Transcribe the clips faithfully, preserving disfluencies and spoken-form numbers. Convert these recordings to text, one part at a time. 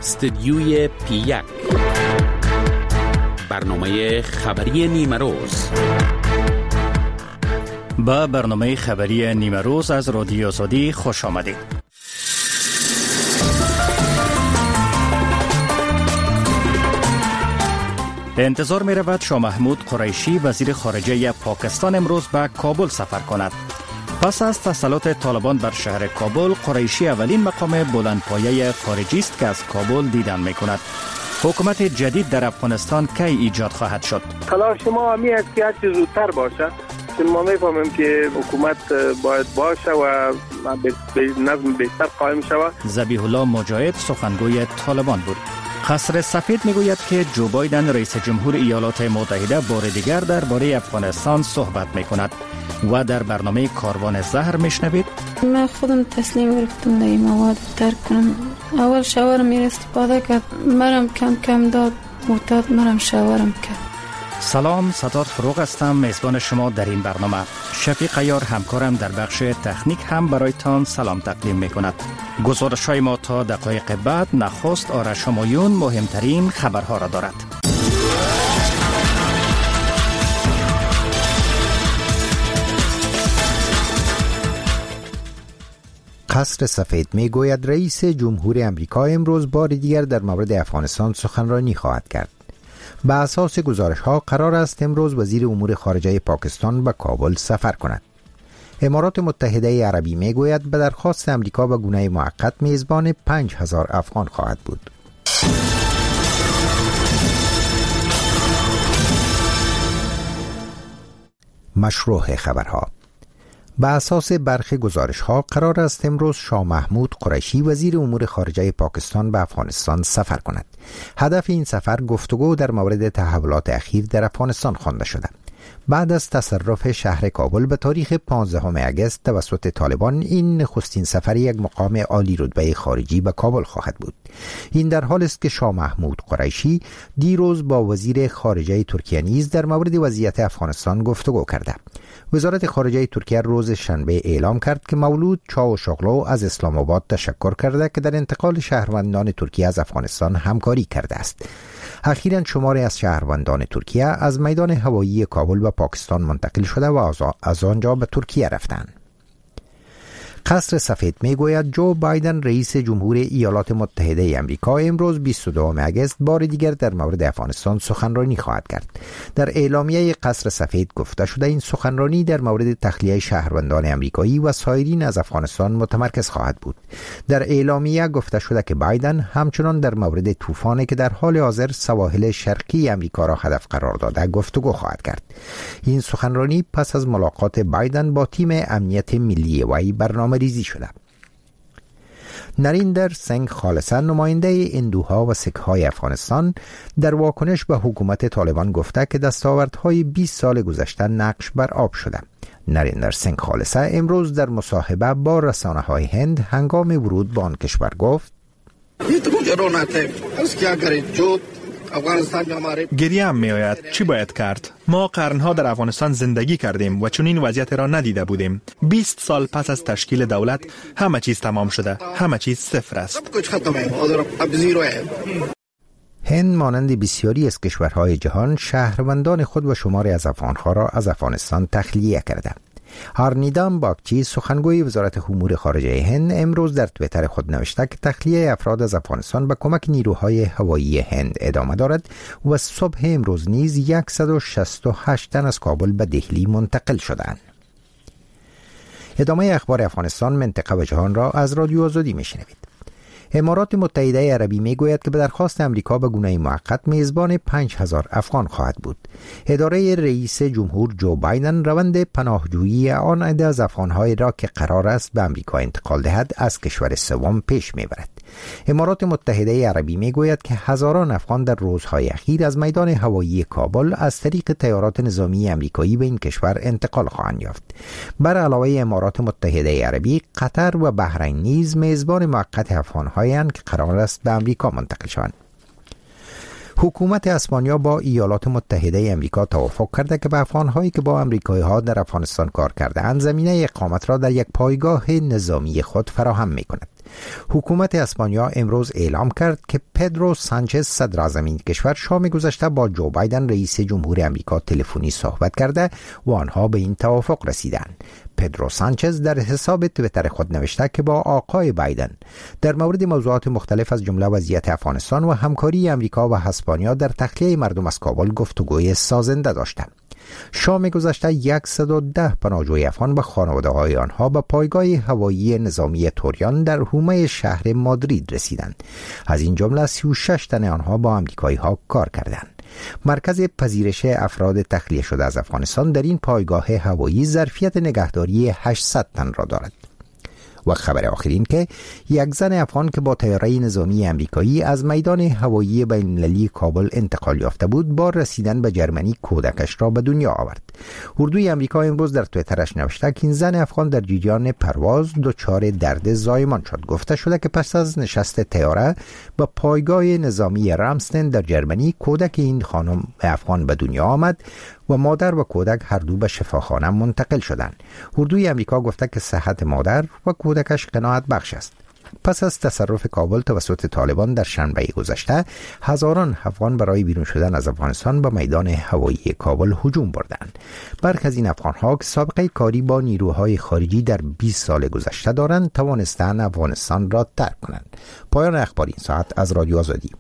استدیوی پی یک، برنامه خبری نیمه روز. با برنامه خبری نیمه روز از رادیو آزادی خوش آمدید. انتظار می رود شاه محمود قریشی وزیر خارجه پاکستان امروز به کابل سفر کند. پس از تسلط طالبان بر شهر کابل، قریشی اولین مقام بلندپایه خارجی است که از کابل دیدن می کند. حکومت جدید در افغانستان کی ایجاد خواهد شد؟ تلاش ما همی است که هرچی زودتر باشه، چون ما میفهمیم که حکومت باید باشه و به نظم بهتر قائم شود. ذبیح الله مجاهد سخنگوی طالبان بود. قصر سفید میگوید که جو بایدن رئیس جمهور ایالات متحده بار دیگر درباره افغانستان صحبت میکند. و در برنامه کاروان زهر میشنوید. من خودم تسلیم گرفتم این مواد ترک کنم. اول شاورم میره استفاده کرد، مرم کم کم داد معتاد، مرم شاورم کرد. سلام، ستاد فروغ هستم، میزبان شما در این برنامه. شفیق عیار همکارم در بخش تکنیک هم برایتان سلام تقدیم میکند. گزارش‌های ما تا دقایق بعد. نخست آرش همایون مهمترین خبرها را دارد. قصر سفید می گوید رئیس جمهور امریکا امروز بار دیگر در مورد افغانستان سخنرانی خواهد کرد. به اساس گزارش ها قرار است امروز وزیر امور خارجه پاکستان به کابل سفر کند. امارات متحده عربی می گوید به درخواست امریکا به گونه موقت میزبان پنج هزار افغان خواهد بود. مشروع خبرها. به اساس برخی گزارش‌ها قرار است امروز شاه محمود قریشی وزیر امور خارجه پاکستان به افغانستان سفر کند. هدف این سفر گفتگو در مورد تحولات اخیر در افغانستان خوانده شده. بعد از تصرف شهر کابل به تاریخ پانزدهم اگست توسط طالبان، این نخستین سفر یک مقام عالی رتبه خارجی به کابل خواهد بود. این در حال است که شاه محمود قریشی دیروز با وزیر خارجه ترکیه نیز در مورد وضعیت افغانستان گفتگو کرده. وزارت خارجه ترکیه روز شنبه اعلام کرد که مولود چاوشاغلو از اسلام آباد تشکر کرده که در انتقال شهروندان ترکیه از افغانستان همکاری کرده است. اخیراً شماری از شهروندان ترکیه از میدان هوایی کابل به پاکستان منتقل شده و از آنجا به ترکیه رفتند. قصر سفید میگوید جو بایدن رئیس جمهور ایالات متحده آمریکا امروز بیست و دوم اگست بار دیگر در مورد افغانستان سخنرانی خواهد کرد. در اعلامیه قصر سفید گفته شده این سخنرانی در مورد تخلیه شهروندان آمریکایی و سایرین از افغانستان متمرکز خواهد بود. در اعلامیه گفته شده که بایدن همچنان در مورد طوفانی که در حال حاضر سواحل شرقی آمریکا را هدف قرار داده گفتگو خواهد کرد. این سخنرانی پس از ملاقات بایدن با تیم امنیت ملی وی برنامه ریزی شده. نریندر سنگ خالصه نماینده هندوها و سیک‌های افغانستان در واکنش به حکومت طالبان گفته که دستاوردهای بیست سال گذشته نقش بر آب شده. نریندر سنگ خالصه امروز در مصاحبه با رسانه‌های هند هنگام ورود به آن کشور گفت: گریه هم می آید. چی باید کرد؟ ما قرنها در افغانستان زندگی کردیم و چون این وضعیت را ندیده بودیم. بیست سال پس از تشکیل دولت همه چیز تمام شده. همه چیز صفر است. هند مانند بسیاری از کشورهای جهان شهروندان خود و شماری از افغانها را از افغانستان تخلیه کرده. هارنیدام باگچی سخنگوی وزارت امور خارجه هند امروز در توییتر خود نوشته که تخلیه افراد از افغانستان به کمک نیروهای هوایی هند ادامه دارد و صبح امروز نیز صد و شصت و هشت تن از کابل به دهلی منتقل شدند. ادامه اخبار افغانستان، منطقه و جهان را از رادیو آزادی میشنوید. امارات متحده عربی میگوید که به درخواست امریکا به گونه موقت میزبان پنج هزار افغان خواهد بود. اداره رئیس جمهور جو بایدن روند پناهجویی آن عده از افغان‌های را که قرار است به امریکا انتقال دهد از کشور سوم پیش میبرد. امارات متحده عربی میگوید که هزاران افغان در روزهای اخیر از میدان هوایی کابل از طریق طیارات نظامی امریکایی به این کشور انتقال خواهند یافت. بر علاوه امارات متحده عربی، قطر و بحرین نیز میزبان موقت افغان‌هایی اند که قرار است به امریکا منتقل شوند. حکومت اسپانیا با ایالات متحده امریکا توافق کرده که به افغان‌هایی که با امریکایی‌ها در افغانستان کار کرده‌اند زمینه اقامت را در یک پایگاه نظامی خود فراهم می‌کند. حکومت اسپانیا امروز اعلام کرد که پدرو سانچز صدر اعظم این کشور شام گذشته با جو بایدن رئیس جمهور آمریکا تلفنی صحبت کرده و آنها به این توافق رسیدند. پدرو سانچز در حساب توییتر خود نوشته که با آقای بایدن در مورد موضوعات مختلف از جمله وضعیت افغانستان و همکاری آمریکا و اسپانیا در تخلیه مردم از کابل گفتگوی سازنده داشتند. شام گذشته صد و ده پناهجوی افغان و خانواده‌های آنها به پایگاه هوایی نظامی توریان در حومه شهر مادرید رسیدند. از این جمله سی و شش تن آنها با آمریکایی‌ها کار کردند. مرکز پذیرش افراد تخلیه شده از افغانستان در این پایگاه هوایی ظرفیت نگهداری هشتصد تن را دارد. و خبر آخرین که یک زن افغان که با طیاره نظامی آمریکایی از میدان هوایی بین‌المللی کابل انتقال یافته بود با رسیدن به جرمنی کودکش را به دنیا آورد. اردوی آمریکا امروز در توییترش نوشته که این زن افغان در جریان پرواز دچار درد زایمان شد. گفته شده که پس از نشست طیاره به پایگاه نظامی رامستن در جرمنی کودک این خانم افغان به دنیا آمد و مادر و کودک هر دو به شفاخانه منتقل شدند. اردوی آمریکا گفته که صحت مادر و کودکش قناعت بخش است. پس از تصرف کابل توسط طالبان در شنبه گذشته، هزاران افغان برای بیرون شدن از افغانستان به میدان هوایی کابل هجوم بردند. برخی از این افغان‌ها که سابقه کاری با نیروهای خارجی در بیست سال گذشته دارند، توانستند افغانستان را ترک کنند. پایان اخبار این ساعت از رادیو آزادی.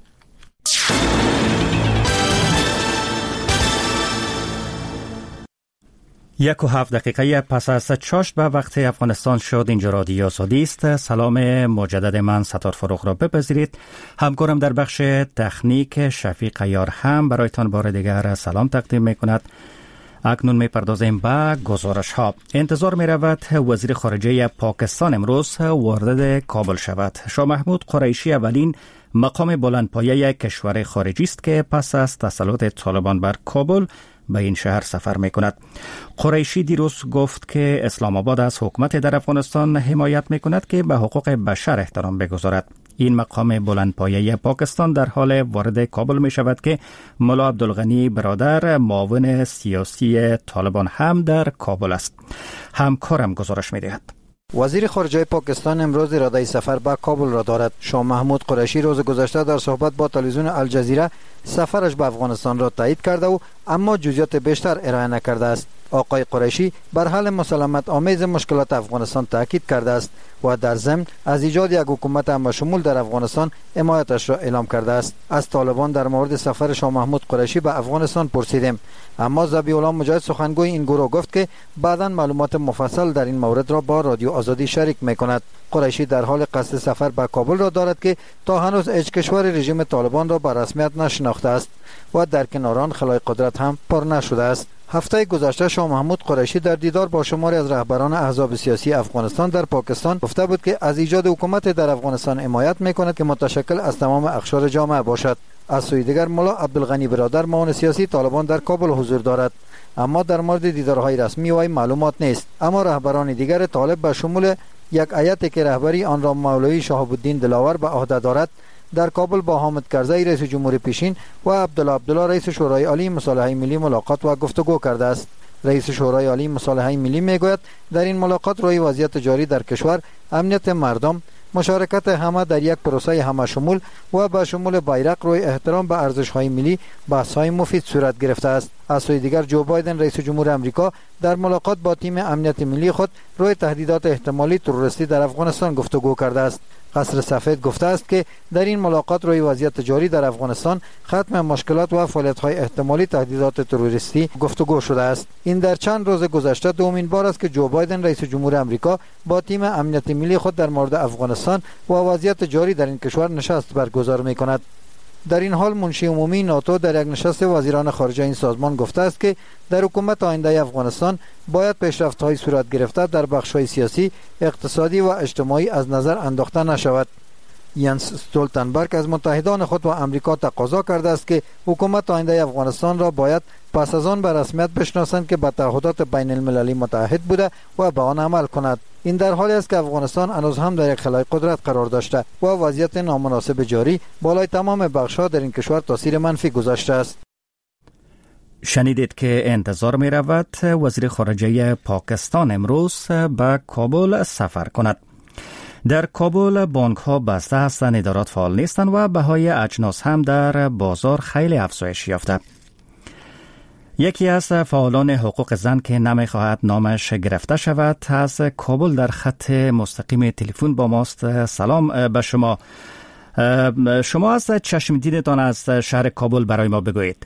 یک و هفت دقیقه پس از چاشت به وقت افغانستان شد. اینجا رادیو آزادی است. سلام مجدد من ستار فروغ را بپذیرید. همکارم در بخش تکنیک شفیق عیار هم برایتان بار دیگر سلام تقدیم می کند. اکنون می پردازیم به گزارش ها. انتظار می رود وزیر خارجه پاکستان امروز وارد کابل شود. شاه محمود قریشی اولین مقام بلندپایه کشور خارجی است که پس از تسلط طالبان بر کابل به این شهر سفر می کند. قریشی دیروز گفت که اسلام آباد از حکومت در افغانستان حمایت می کند که به حقوق بشر احترام بگذارد. این مقام بلندپایه پاکستان در حال وارد کابل می شود که ملا عبدالغنی برادر معاون سیاسی طالبان هم در کابل است. همکارم گزارش می دهد. وزیر خارجه پاکستان امروز اراده سفر به کابل را دارد. شاه محمود قریشی روز گذشته در صحبت با تلویزیون الجزیره سفرش به افغانستان را تایید کرده و اما جزئیات بیشتر ارائه نکرده است. آقای قریشی بر حل مسالمت آمیز مشکلات افغانستان تاکید کرده است و در ضمن از ایجاد یک حکومت همشمول در افغانستان حمایتش را اعلام کرده است. از طالبان در مورد سفر شاه محمود قریشی به افغانستان پرسیدیم، اما ذبیح الله مجاهد سخنگوی این گروه گفت که بعداً معلومات مفصل در این مورد را با رادیو آزادی شریک می‌کند. قریشی در حال قصد سفر به کابل را دارد که تا هنوز هیچ کشور رژیم طالبان را به رسمیت نشناخته است و در کنار آن خلای قدرت هم پر نشده است. هفته گذشته شاه محمود قریشی در دیدار با شماری از رهبران احزاب سیاسی افغانستان در پاکستان گفته بود که از ایجاد حکومت در افغانستان حمایت می‌کند که متشکل از تمام اقشار جامعه باشد. از سوی دیگر ملا عبدالغنی برادر معاون سیاسی طالبان در کابل حضور دارد، اما در مورد دیدارهای رسمی وی معلومات نیست. اما رهبران دیگر طالب به شمول یک هیئتی که رهبری آن را مولوی شهاب الدین دلاور به عهده دارد در کابل با حامد کرزی رئیس جمهور پیشین و عبدالله عبدالله رئیس شورای عالی مصالحه ملی ملاقات و گفتگو کرده است. رئیس شورای عالی مصالحه ملی میگوید در این ملاقات روی وضعیت جاری در کشور، امنیت مردم، مشارکت همه در یک پروسه همه شمول و به شمول بیرق روی احترام به ارزش‌های ملی بحث‌های مفید صورت گرفته است. از سوی دیگر جو بایدن رئیس جمهور آمریکا در ملاقات با تیم امنیت ملی خود روی تهدیدات احتمالی تروریستی در افغانستان گفتگو کرده است. قصر سفید گفته است که در این ملاقات روی وضعیت جاری در افغانستان، ختم مشکلات و فعالیت‌های احتمالی تهدیدات تروریستی گفتگو شده است. این در چند روز گذشته دومین بار است که جو بایدن رئیس جمهور آمریکا با تیم امنیت ملی خود در مورد افغانستان و وضعیت جاری در این کشور نشست برگزار می‌کند. در این حال منشی عمومی ناتو در یک نشست وزیران خارجه این سازمان گفته است که در حکومت آینده افغانستان باید پیشرفت‌های صورت گرفته در بخش‌های سیاسی، اقتصادی و اجتماعی از نظر انداخته نشود. ینس استولتنبرگ از متحدان خود و امریکا تقاضا کرده است که حکومت آینده افغانستان را باید پس از آن به رسمیت بشناسند که به تعهدات بین المللی متعهد بوده و به آن عمل کند. این در حالی است که افغانستان هنوز هم در یک خلای قدرت قرار داشته و وضعیت نامناسب جاری بالای تمام بخش‌ها در این کشور تاثیر منفی گذاشته است. شنیدید که انتظار می رود وزیر خارجه پاکستان امروز به کابل سفر کند. در کابل بانک ها بسته هستند، ادارات فعال نیستند و بهای اجناس هم در بازار خیلی افزایش یافته. یکی از فعالان حقوق زن که نمیخواهد نامش گرفته شود از کابل در خط مستقیم تلفن با ماست. سلام به شما. شما از چشم دیدتان از شهر کابل برای ما بگویید.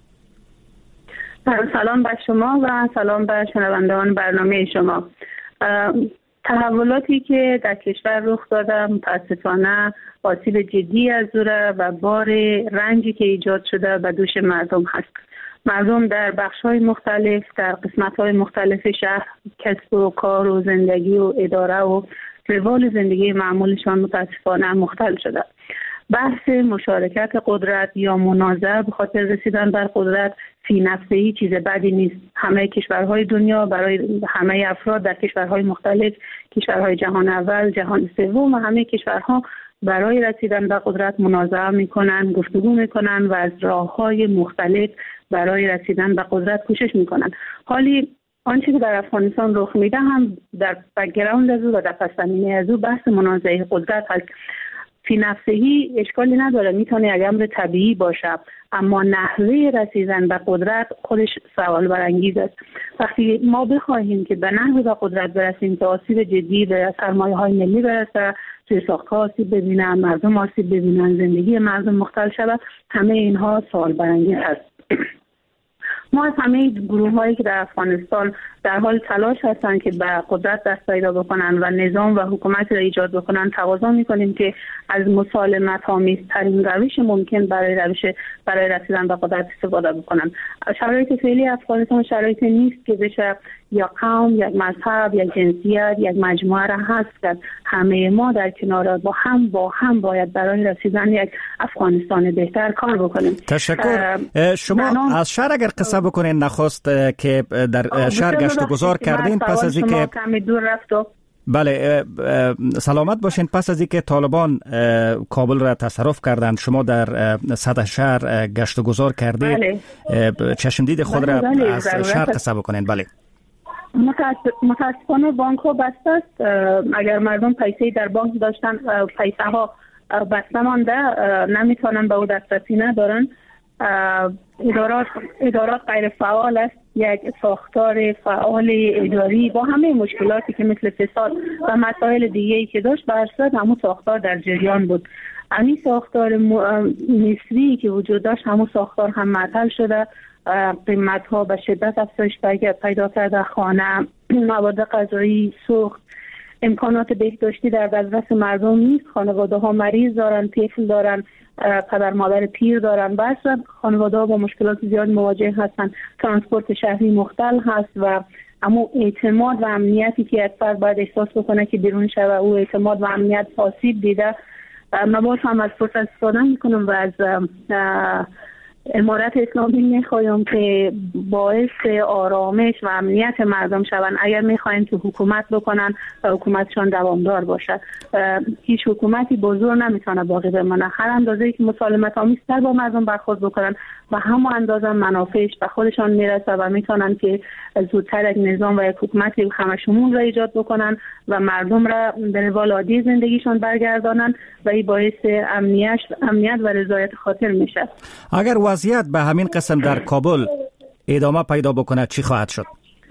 سلام به شما و سلام به شنوندگان برنامه شما. تحولاتی که در کشور رخ داده متاسفانه آسیب جدی از دوره و بار رنجی که ایجاد شده به دوش مردم هست. مردم در بخش‌های مختلف در قسمت‌های مختلف شهر کسب و کار و زندگی و اداره و روال زندگی معمولشان متاسفانه مختل شده. بحث مشارکت قدرت یا منازعه به خاطر رسیدن بر قدرت فی نفسه چیز بدی نیست. همه کشورهای دنیا برای همه افراد در کشورهای مختلف، کشورهای جهان اول، جهان سوم و همه کشورها برای رسیدن به قدرت منازعه میکنن، گفتگو میکنن و از راههای مختلف برای رسیدن به قدرت کوشش میکنن. حالی آنچه که در افغانستان رخ میده هم در بک‌گراند از او و در پس زمینه از او بحث منازعه قدرت هست. فی نفسهی اشکالی نداره، میتونه یک امر طبیعی باشه، اما نحوه رسیدن به قدرت خودش سوال برانگیز است. وقتی ما بخواهیم که به نحوه به قدرت برسیم که آسیب جدی به سرمایه‌های ملی برسه، توی ساخت‌ها آسیب ببینن، مردم آسیب ببینن، زندگی مردم مختل شود، همه اینها سوال برانگیز است. ما از همه گروه هایی که در افغانستان در حال تلاش هستند که به قدرت دست پیدا بکنن و نظام و حکومت را ایجاد بکنن تقاضا میکنیم که از مسالمت آمیزترین روش ممکن برای روش برای رسیدن به قدرت استفاده بکنن. شرایط فعلی افغانستان شرایطی نیست که بشه یا قوم، یک مذهب، یک جنسیت، یک مجموعه را حذف کرد. همه ما در کنار با هم با هم باید برای رسیدن یک افغانستان بهتر کار بکنیم. تشکر. شما از شهر اگر قصه بکنین نخواست که در شهر گشت و گذار کردین پس از اینکه کمی دور رفت. بله، سلامت باشین. پس از اینکه طالبان کابل را تصرف کردند شما در سطح شهر گشت و گذار کردید. بله. چشمدید خود را بله. از شهر قصه بکنین. بله. متاسفانه بانک ها بسته است. اگر مردم پیسه در بانک داشتن پیسه ها بسته مانده، نمیتونن به او دسترسی ندارن. ادارات ادارات غیر فعال است. یک ساختار فعال اداری با همه مشکلاتی که مثل فساد و مسائل دیگه‌ای که داشت بر اساس همون ساختار در جریان بود. همین ساختار مصری که وجود داشت همون ساختار هم معطل شده. قیمت ها به شدت افزایش پیدا کرده، خانه، مواد غذایی سوخت، امکانات بهداشتی در دسترس مردم نیست. خانواده ها مریض دارن، طفل دارن، پدر مادر پیر دارن، بس خانواده ها با مشکلات زیاد مواجه هستن. ترانسپورت شهری مختل هست و اما اعتماد و امنیتی که یک فرد باید احساس بکنه که بیرون شده او اعتماد و امنیت آسیب دیده. من باز هم از فرصت استفاده میکنم و از امارت اسلامی میخوایم که باعث آرامش و امنیت مردم شوند. اگر میخواین که حکومت بکنن و حکومتشان دوامدار باشد، هیچ حکومتی با زور نمیتونه باقی بمانه. هر اندازه‌ای که مسالمت آمیزتر با مردم برخورد بکنن و همون اندازه منافعش به خودشان میرسه و میتونن که زودتر یک نظام و یک حکومتی همشمول را ایجاد بکنن و مردم را به روال عادی زندگیشان برگردانن و این باعث امنیت امنیت و رضایت خاطر میشه. اگر وضعیت به همین قسم در کابل ادامه پیدا بکنه چی خواهد شد؟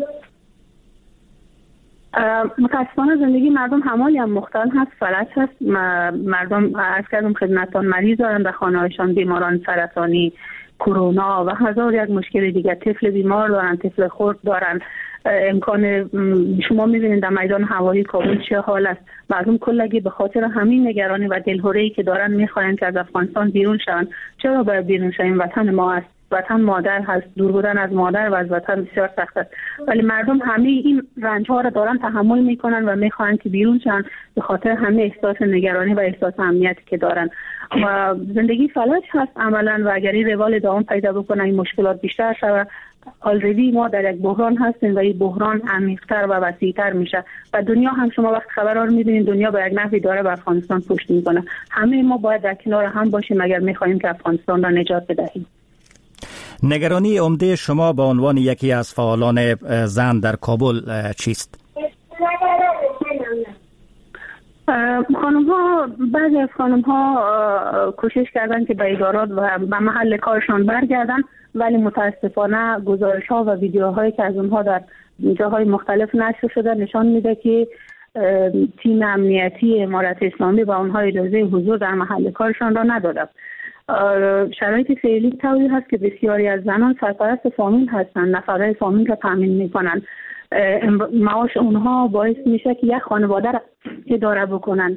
متاسفانه زندگی مردم همالی هم مختل هست، فلج هست. مردم از کردم خدمتان مریض دارن، به خانه‌هایشان بیماران سرطانی، کرونا و هزار یک مشکل دیگه، طفل بیمار دارن، طفل خرد دارن. امکان شما می‌بینید در میدان هوایی کابل چه حال است. مردم کلگی به خاطر همین نگرانی و دلهره‌ای که دارن می‌خواهند که از افغانستان بیرون شوند. چرا باید بیرون شویم؟ وطن ما است، وطن مادر هست. دور بودن از مادر و از وطن بسیار سخت است، ولی مردم همه این رنج‌ها را دارن تحمل میکنن و میخوان که بیرون شن به خاطر همه احساس نگرانی و احساس امنیتی که دارن. و زندگی فلج هست عملاً و اگر این روال دوام پیدا بکنه این مشکلات بیشتر شود. آلردی ما در یک بحران هستیم و این بحران عمیق‌تر و وسیع‌تر میشه و دنیا هم شما وقت خبرها رو می‌بینید دنیا به یک نحوی داره به افغانستان پشت میکنه. همه ما باید در کنار هم باشیم اگر می‌خوایم که افغانستان را نجات بدهیم. نگرانی عمده شما به عنوان یکی از فعالان زن در کابل چیست؟ خانم ها بعضی از خانم ها کوشش کردن که به ادارات و به محل کارشان برگردن، ولی متاسفانه گزارش ها و ویدیوهایی که از اونها در جاهای مختلف نشر شده نشان میده که تیم امنیتی امارت اسلامی با اونها اجازه حضور در محل کارشان را نداده. شرایط فعلی طوری هست که بسیاری از زنان سرپرست فامیل هستند، نفقه فامیل را تامین میکنن. معاش اونها باعث میشه که یک خانواده را اداره بکنن.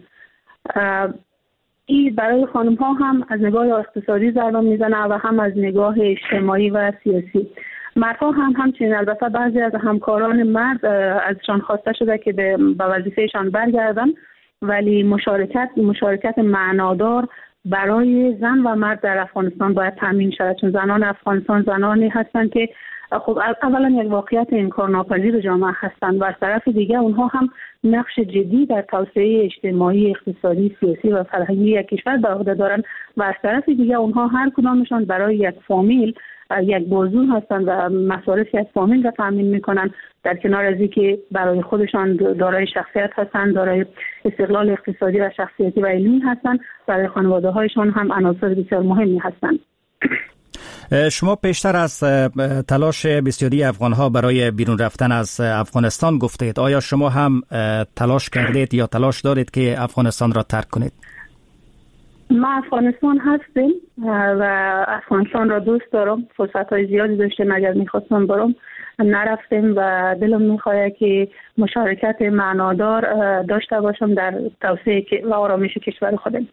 این برای خانم ها هم از نگاه اقتصادی ضربه میزنه و هم از نگاه اجتماعی و سیاسی. مردها هم همچنین. البته بعضی از همکاران مرد ازشان خواسته شده که به وظیفهشان برگردن، ولی مشارکت مشارکت معنادار برای زن و مرد در افغانستان باید تامین شود، چون زنان افغانستان زنانی هستند که خب اولا یک واقعیت انکارناپذیر جامعه هستند و از طرف دیگه اونها هم نقش جدی در توسعه اجتماعی، اقتصادی، سیاسی و فرهنگی یک کشور به عهده دارند و از طرف دیگه اونها هر کدامشان برای یک فامیل یک بازو هستند و مصارف یک فامیل را تامین میکنن، در کنار از اینکه برای خودشان دارای شخصیت هستند، دارای استقلال اقتصادی و شخصیتی و علمی هستند، برای خانواده هایشان هم عناصر بسیار مهمی هستند. شما پیشتر از تلاش بسیاری افغان‌ها برای بیرون رفتن از افغانستان گفتید. آیا شما هم تلاش کردید یا تلاش دارید که افغانستان را ترک کنید؟ ما افغانستان هستیم و افغانستان را دوست دارم. فرصت‌های زیادی داشتیم، اگر می‌خواستم برم نرفتیم و دلم می‌خواد که مشارکت معنادار داشته باشم در توسعه و آرامش کشور خودم.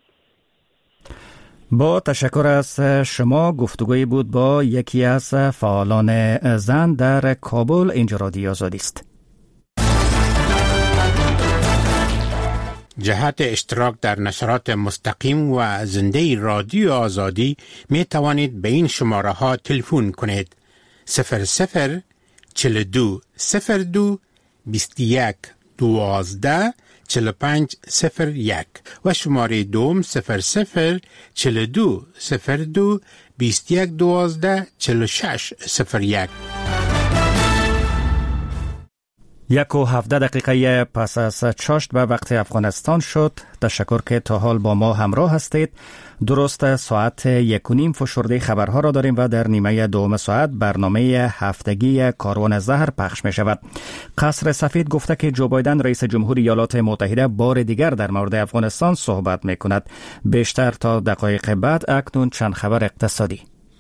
با تشکر از شما. گفتگویی بود با یکی از فعالان زن در کابل. اینجا رادیو آزادی است. جهت اشتراک در نشرات مستقیم و زنده رادیو آزادی می توانید به این شماره ها تلفن کنید: صفر صفر چهل و دو صفر دو بیست و یک دوازده چهل و پنج صفر یک و شماره دوم صفر صفر چهل و دو صفر دو بیست و یک دوازده چهل و شش صفر یک. یک و هفده دقیقه پس از چاشت به وقت افغانستان شد. تشکر که تا حال با ما همراه هستید. درست ساعت یک و نیم فشرده خبرها را داریم و در نیمه دوم ساعت برنامه هفتگی کاروان زهر پخش می شود. قصر سفید گفته که جو بایدن رئیس جمهور ایالات متحده بار دیگر در مورد افغانستان صحبت می کند. بیشتر تا دقایق بعد. اکنون چند خبر اقتصادی.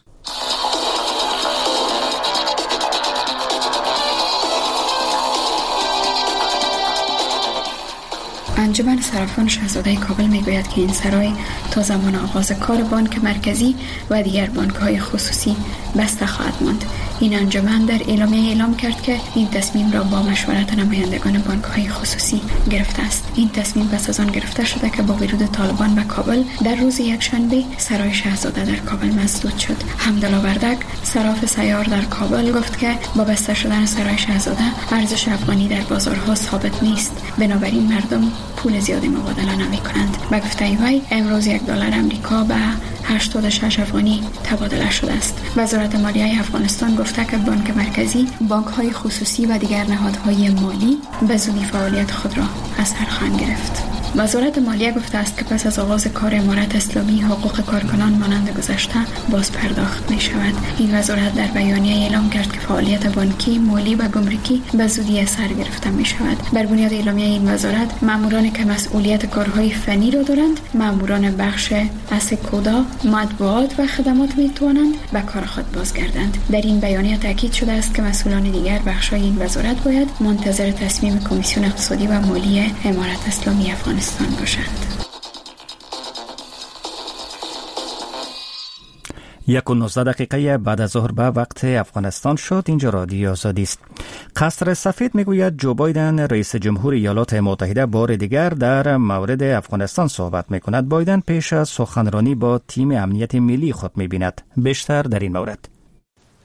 انجمن صرافان شاهزاده کابل میگوید که این سرای تا زمان آغاز کار بانک مرکزی و دیگر بانک‌های خصوصی بسته خواهد ماند. این انجمن در اعلامیه اعلام کرد که این تصمیم را با مشورت نمایندگان بانک‌های خصوصی گرفته است. این تصمیم پس از آن گرفته شده که با ورود طالبان به کابل در روز یکشنبه سرای شاهزاده در کابل مسدود شد. حمدالله وردک صراف سیار در کابل گفت که با بسته شدن سرای شاهزاده ارزش افغانی در بازارها ثابت نیست، بنابراین مردم پول زیادی مبادله نمی کنند. به گفته وی امروز یک دلار امریکا به هشتاد و شش افغانی تبادله شده است. وزارت مالیه افغانستان گفته که بانک مرکزی، بانک‌های خصوصی و دیگر نهادهای مالی به زودی فعالیت خود را از سر خواهند گرفت. وزارت مالیه گفته است که پس از آغاز کار امارت اسلامی حقوق کارکنان مانند گذشته باز پرداخت می شود. این وزارت در بیانیه اعلام کرد که فعالیت بانکی، مالی و گمرکی به زودی از سر گرفته می شود. بر بنیاد اعلامیه این وزارت، مامورانی که مسئولیت کارهای فنی را دارند، ماموران بخش اسکودا، مطبوعات و خدمات می توانند به کار خود بازگردند. در این بیانیه تاکید شده است که مسئولان دیگر بخش‌های این وزارت باید منتظر تصمیم کمیسیون اقتصادی و مالی امارت اسلامی افغانستان باشند. یک و نوزده دقیقه بعد از ظهر به وقت افغانستان شد. اینجا رادیو آزادی است. قصر سفید میگوید جو بایدن رئیس جمهور ایالات متحده بار دیگر در مورد افغانستان صحبت میکند. بایدن پیش از سخنرانی با تیم امنیت ملی خود میبیند. بیشتر در این مورد.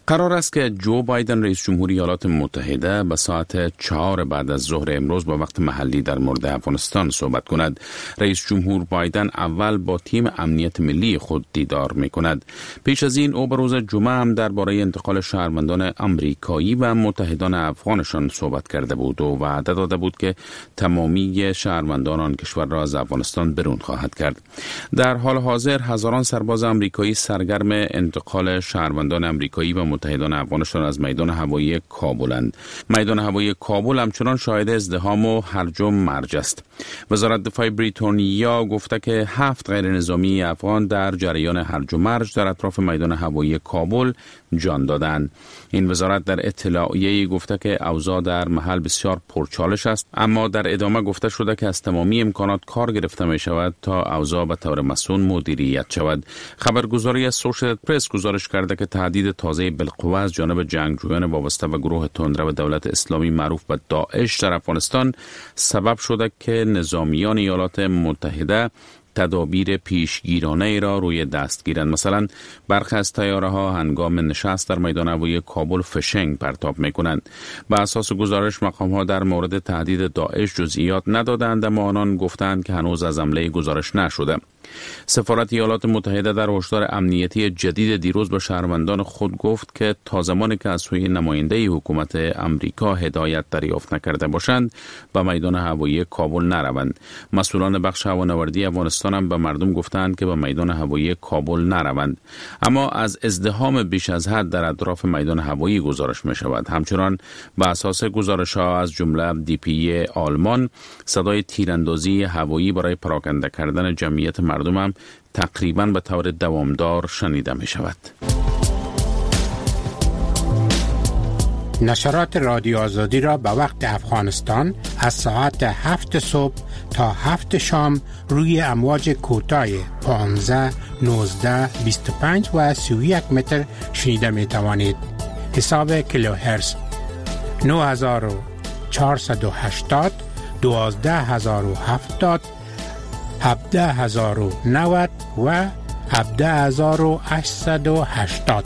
قرار است که جو بایدن رئیس جمهوری ایالات متحده به ساعت چهار بعد از ظهر امروز با وقت محلی در مورد افغانستان صحبت کند. رئیس جمهور بایدن اول با تیم امنیت ملی خود دیدار می کند. پیش از این او به روز جمعه هم درباره انتقال شهروندان آمریکایی و متحدان افغانشان صحبت کرده بود و وعده داده بود که تمامی شهروندان آن کشور را از افغانستان برون خواهد کرد. در حال حاضر هزاران سرباز آمریکایی سرگرم انتقال شهروندان آمریکایی و متحدان افغانستان از میدان هوایی کابلند. میدان هوایی کابل همچنان شاهد ازدحام و هرج و مرج است. وزارت دفاع بریتانیا گفته که هفت غیر نظامی افغان در جریان هرج و مرج در اطراف میدان هوایی کابل جان دادند. این وزارت در اطلاعیه‌ای گفته که اوضاع در محل بسیار پرچالش است، اما در ادامه گفته شده که از تمامی امکانات کار گرفته می شود تا اوضاع به طور مسئول مدیریت شود. خبرگزاری اسوسییتد پرس گزارش کرده که تهدید تازه بالقوه از جانب جنگجویان وابسته به گروه تندرو دولت اسلامی معروف به داعش در افغانستان سبب شده که نظامیان ایالات متحده تدابیر پیشگیرانه ای را روی دست گیرند. مثلا برخی از طیاره ها هنگام نشست در میدان هوایی کابل فشنگ پرتاب می کنند. به اساس گزارش مقام ها در مورد تهدید داعش جزئیات ندادند، اما آنان گفتند که هنوز از حمله گزارش نشده. سفارت ایالات متحده در هشدار امنیتی جدید دیروز به شهروندان خود گفت که تا زمانی که از سوی نماینده حکومت امریکا هدایت دریافت نکرده باشند به میدان هوایی کابل نروند. مسئولان بخش هوانوردی افغانستان هم به مردم گفتند که به میدان هوایی کابل نروند. اما از ازدحام بیش از حد در اطراف میدان هوایی گزارش می شود. همچنان به اساس گزارش ها از جمله دی پی آلمان، صدای تیراندازی هوایی برای پراکنده کردن جمعیت مردم هم تقریباً به طور دوامدار شنیده می شود. نشرات رادیو آزادی را به وقت افغانستان از ساعت هفت صبح تا هفت شام روی امواج کوتاه پانزده، نوزده، بیست و پنج و سی و یک متر شنیده می توانید. حساب کیلوهرتز نه هزار و چهارصد و هشتاد، دوازده هزار و هفتاد، هفده هزار و نود و هفده هزار و هشتصد و هشتاد.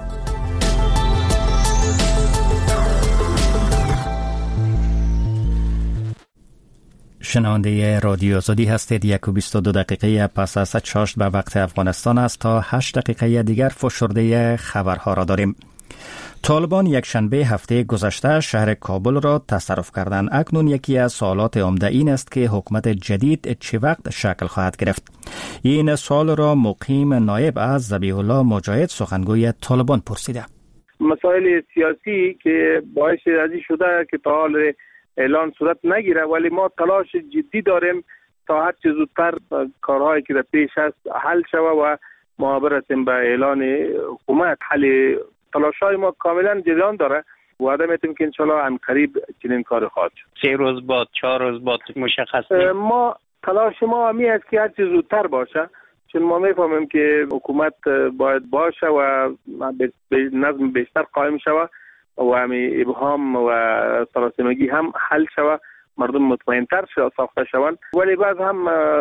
شنونده رادیو آزادی هستید. یک و بیست و دو دقیقه پس از چاشت به وقت افغانستان است. تا هشت دقیقه دیگر فشرده خبرها را داریم. طالبان یک شنبه هفته گذشته شهر کابل را تصرف کردند. اکنون یکی از سوالات عمده این است که حکومت جدید چه وقت شکل خواهد گرفت؟ این سوال را مقیم نایب از ذبیح الله مجاهد سخنگوی طالبان پرسیده. مسائل سیاسی که باعث ازی شده که تا حال اعلان صورت نگیره، ولی ما تلاش جدی داریم تا هر چه زودتر کارهایی که در پیش است حل شود و ما برسیم به اعلان حکومت. حل تلاش‌های ما کاملا جریان داره. وعده میتیم که انشالله عنقریب چنین کار خواهد شد. سه روز بعد، چهار روز بعد مشخص نیست. ما تلاش ما همی است که هر چه زودتر باشه، چون ما میفهمیم که حکومت باید باشه و به نظم بیشتر قائم شود و همی ابهام و سراسیمگی هم حل شود، مردم مطمئن‌تر ساخته شوند. ولی بعض هم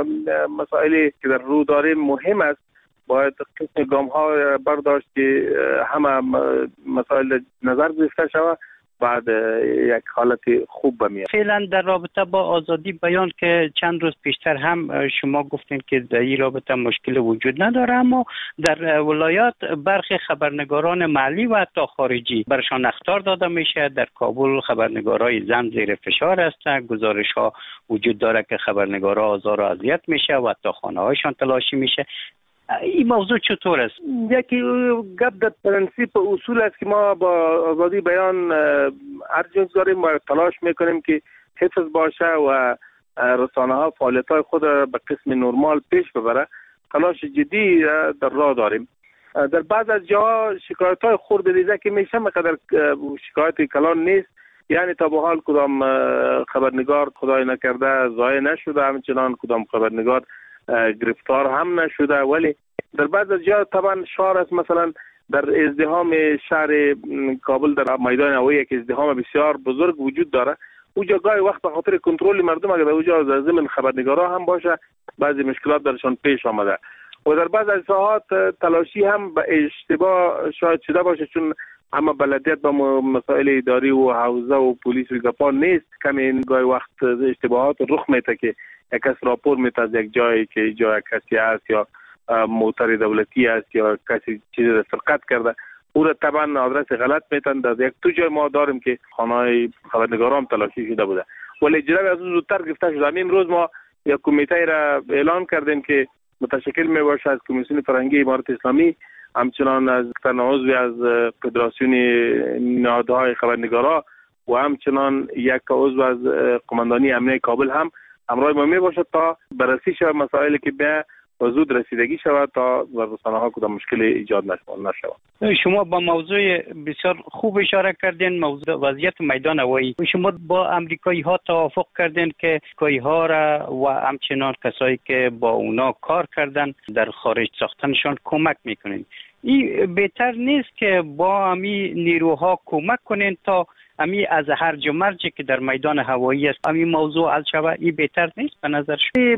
مسائلی که در رو داریم مهم است، باید قسم گام ها برداشت که همه مسائل نظر گرفته شود، بعد یک حالت خوب بمیاد. فعلا در رابطه با آزادی بیان که چند روز پیشتر هم شما گفتین که در این رابطه مشکل وجود نداره، اما در ولایات برخی خبرنگاران محلی و حتی خارجی برشان اخطار داده میشه. در کابل خبرنگارای زن زیر فشار هستند. گزارش ها وجود داره که خبرنگارا آزار و اذیت میشه و حتی خانه هایشان تلاشی میشه. این موضوع چطور است؟ یکی گپ در پرنسیپ اصول است که ما با آزادی بیان ارجنس داریم و تلاش میکنیم که حفظ باشه و رسانه ها فعالیت های خود به قسم نرمال پیش ببره. تلاش جدی در راه داریم. در بعض از جاها شکایت های خورد دیده که میشه، مقدر شکایت کلان نیست. یعنی تا به حال کدام خبرنگار خدای نکرده ضایع نشده، همچنان کدام خبرنگار گرفتار هم نشده. ولی در بعض از جا طبعا شعار است، مثلا در ازدحام شهر کابل در میدان هوایی یک ازدحام بسیار بزرگ وجود داره. اونجا گاهی وقت به خاطر کنترل مردم اگر اونجا ضمن خبرنگارا هم باشه بعضی مشکلات درشان پیش آمده و در بعض از ساعات تلاشی هم به اشتباه شاید شده باشه، چون اما بلدیت با مسائل اداری و حوزه و پلیس و گپا نیست. کمی این گاهی وقت اشتباهات رخ میده که یک کس راپور میده از یک جایی که جای کسی است یا موتر دولتی است یا کسی چیزی را سرقت کرده، او را طبعا آدرس غلط میتن. در یک تو جای ما داریم که خانه خبرنگاران تلاشی شده بوده، ولی اجرا از اون زودتر گرفته شده. همین روز ما یک کمیته را اعلان کردیم که متشکل می باشه از کمیسیون فرهنگی امارت اسلامی، همچنان از عضوی از فدراسیون نهادهای خبرنگارا و همچنان یک عضو از قماندانی امنیه کابل هم همراه ما می باشد تا بررسی شود مسائلی که به زود رسیدگی شود تا رسانه ها کدام مشکل ایجاد نشود. شما با موضوع بسیار خوب اشاره کردین، موضوع وضعیت میدان هوایی. شما با امریکایی ها توافق کردین که امریکایی ها را و همچنان کسایی که با اونا کار کردن در خارج ساختنشان کمک میکنین. این بهتر نیست که با امی نیروها کمک کنین تا امی از هرج و مرجی که در میدان هوایی است امی موضوع حل شود؟ این بهتر نیست به نظر شما؟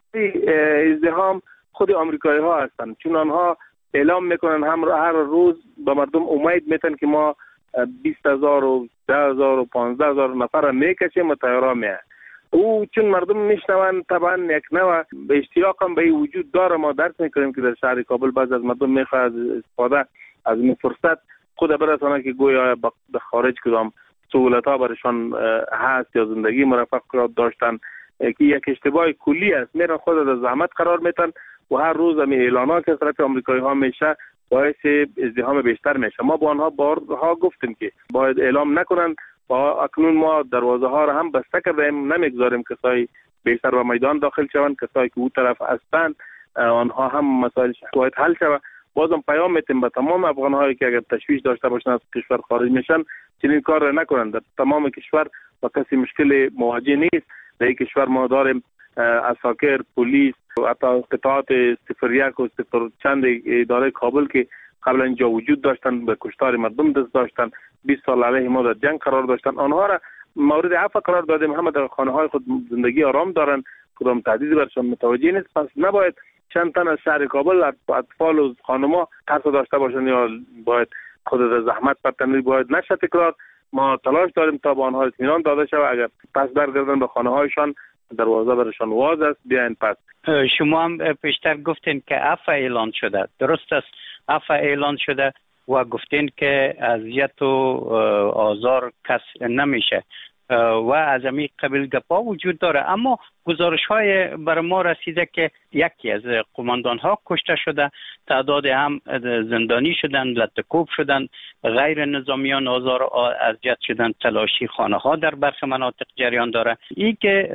ازدحام خود آمریکایی ها هستند، چون آنها اعلام میکنن هم هر روز به مردم امید میتن که ما بیست هزار و ده هزار و پانزده هزار نفر میکشیم و تیارا میه. او چون مردم میشنون طبعا یک نوع به اشتیاق هم به وجود داره. ما درک میکنیم که در شهر کابل بعض از مردم میخواد استفاده از این فرصت خود برسانه که گویا به خارج کدام سهولت ها برشان هست یا زندگی مرفق داشتن، که یک اشتباه کلی است. میرن خود از زحمت قرار میتن و هر روز هم اعلانات که از طرف آمریکایی ها میشه باعث ازدحام بیشتر میشه. ما با آنها بارها گفتیم که باید اعلام نکنن و اکنون ما دروازه ها را هم بسته کردیم، نمیگذاریم کسایی بیشتر به میدان داخل شوند. کسایی که اون طرف هستند آنها هم مسائل باید حل شود. بازم پیام میتیم به تمام افغان هایی که اگر تشویش داشته باشن از کشور خارج میشن چنین کار را نکنن. در تمام کشور با کسی مشکل مواجه نیست. در این کشور ما داریم عساکر، پلیس و حتی قطعات صفر یک و صفر چند اداره کابل که قبلا اینجا وجود داشتن، به کشتار مردم دست داشتن، بیست سال علیه ما در جنگ قرار داشتن. آنها را مورد عفو قرار دادیم. همه در خانه های خود زندگی آرام دارن، کدام تهدیدی برشان متوجه نیست. پس نباید چند تن از شهر کابل اطفال و خانم‌ها ترس داشته باشن یا باید خود در زحمت پرتنی باید نشه تکرار. ما تلاش داریم تا با آنها اطمینان داده شود اگر پس برگردن به خانه هایشان دروازه برشان واز است بیاین پس. شما هم پیشتر گفتین که عفو اعلان شده، درست است؟ عفو اعلان شده و گفتین که اذیت و آزار کس نمیشه و از همین قبیل گپا وجود داره. اما گزارش های بر ما رسیده که یکی از قماندان ها کشته شده، تعداد هم زندانی شدن، لطکوب شدن، غیر نظامیان آزار و اذیت شدن، تلاشی خانه ها در برخی مناطق جریان داره. این که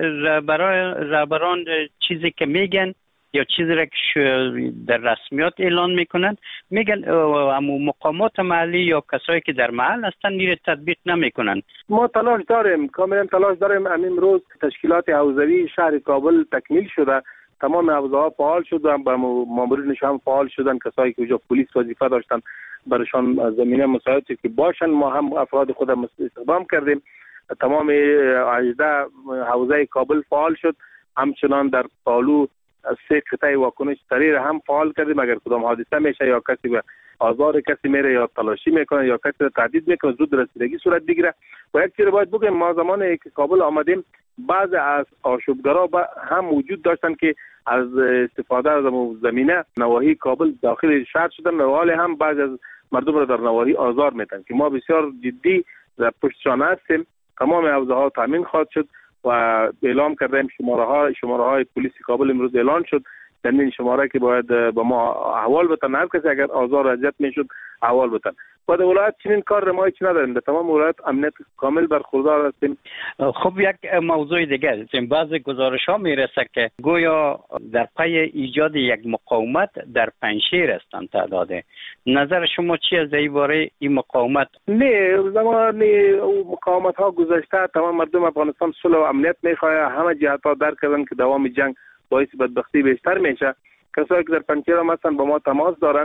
رهبران چیزی که میگن یا چیزی را که در رسمیات اعلان میکنن میگن امو مقامات محلی یا کسایی که در محل هستن نیره تطبیق نمیکنن. ما تلاش داریم، کاملا تلاش داریم. همین روز تشکیلات حوزوی شهر کابل تکمیل شده، تمام حوزه ها فعال شدن، با مامورینش هم فعال شدن. کسایی که اونجا پلیس وظیفه داشتن برشان زمینه مساعدتی که باشن ما هم افراد خودم استخدام کردیم. تمام هجده حوزه کابل فعال شد. همچنان در پالو سه قطعه واکنش سریع هم فعال کردیم. اگر کدام حادثه میشه یا کسی به آزار کسی میره یا تلاشی میکنه یا کسی رو تهدید میکنه زود رسیدگی صورت بگیره. و یک چیز باید بگم، ما زمانی که کابل آمدیم بعض از آشوبگرا هم وجود داشتن که از استفاده از زمینه نواحی کابل داخل شهر شدن و حال هم بعض از مردم رو در نواحی آزار میدن که ما بسیار جدی در پشتشان هستیم. تمام حوزه ها تامین خواهد شد و اعلام کردیم. شماره ها شماره های پلیس کابل امروز اعلان شد. در این شماره که باید با ما احوال بتن، هر کسی اگر آزار و اذیت میشد احوال بتن. و در ولایت چنین کار ما هیچ نداریم، در تمام ولایت امنیت کامل برخوردار هستیم. خب یک موضوع دیگه است، بعض گزارش ها میرسه که گویا در پی ایجاد یک مقاومت در پنجشیر هستند تعداده. نظر شما چی از این باره این مقاومت؟ نه، زمان مقاومت ها گذشته. تمام مردم افغانستان صلح و امنیت میخواه. همه جهت ها درک کردن که دوام جنگ باعث بدبختی بیشتر میشه. کسایی که در پنجشیر هم هستن با ما تماس دارن.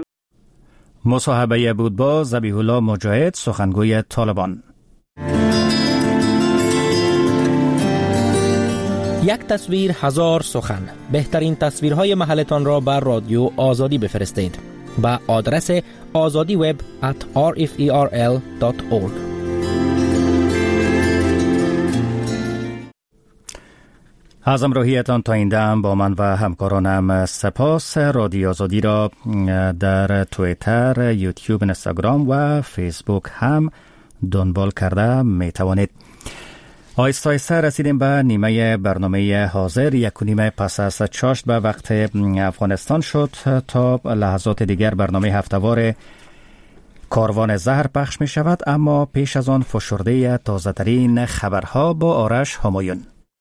مصاحبه بود با ذبیح الله مجاهد، سخنگوی طالبان. یک تصویر هزار سخن. بهترین تصویرهای محلتان را بر رادیو آزادی بفرستید. با آدرس آزادی وب ات آر اف ای آر ال دات اورگ. از امروحیتان تا این دم با من و همکارانم سپاس. رادیو آزادی را در تویتر، یوتیوب، اینستاگرام و فیسبوک هم دنبال کرده می توانید. آیسته آیسته رسیدیم به نیمه برنامه حاضر. یک و نیمه پس از چاشت به وقت افغانستان شد. تا لحظات دیگر برنامه هفتهوار کاروان زهر پخش می شود، اما پیش از آن فشرده تازه ترین خبرها با آرش همایون.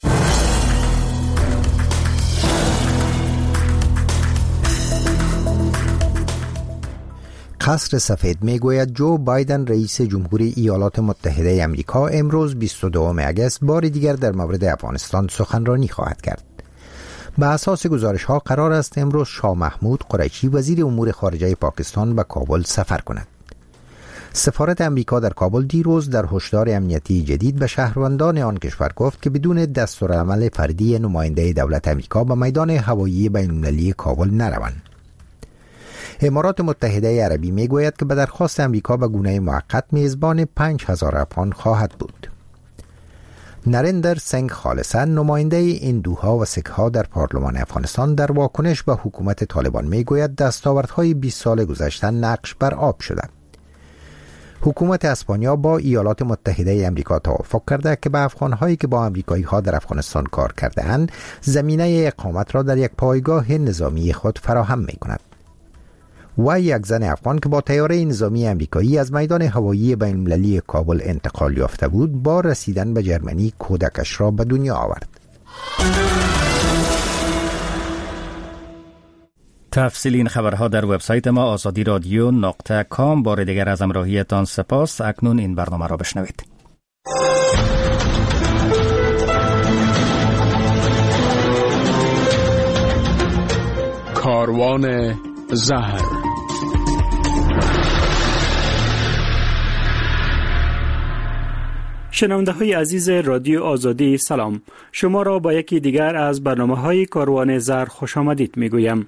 قصر سفید میگوید جو بایدن رئیس جمهوری ایالات متحده آمریکا امروز بیست و دوم اگست بار دیگر در مورد افغانستان سخنرانی خواهد کرد. به اساس گزارش ها قرار است امروز شاه محمود قریشی وزیر امور خارجه پاکستان به کابل سفر کند. سفارت آمریکا در کابل دیروز در هشدار امنیتی جدید به شهروندان آن کشور گفت که بدون دستورالعمل فردی نماینده دولت آمریکا به میدان هوایی بین‌المللی کابل نروند. امارات متحده عربی میگوید که به درخواست امریکا به گونه موقت میزبان پنج هزار افغان خواهد بود. نریندر سنگ خالصا نماینده هندوها و سیک‌ها در پارلمان افغانستان در واکنش به حکومت طالبان میگوید دستاوردهای بیست سال گذشته نقش بر آب شده. حکومت اسپانیا با ایالات متحده آمریکا توافق کرده که به افغان‌هایی که با آمریکایی‌ها در افغانستان کار کرده‌اند زمینه اقامت را در یک پایگاه نظامی خود فراهم می‌کند. و یک زن افغان که با طیاره نظامی آمریکایی از میدان هوایی بین‌المللی کابل انتقال یافته بود با رسیدن به جرمنی کودکش را به دنیا آورد. تفصیل این خبرها در وبسایت ما آزادی رادیو نقطه کام. بار دیگر از همراهیتان سپاس. اکنون این برنامه را بشنوید. کاروان زهر. شنونده های عزیز رادیو آزادی سلام. شما را با یکی دیگر از برنامه های کاروان زهر خوش آمدید می گویم.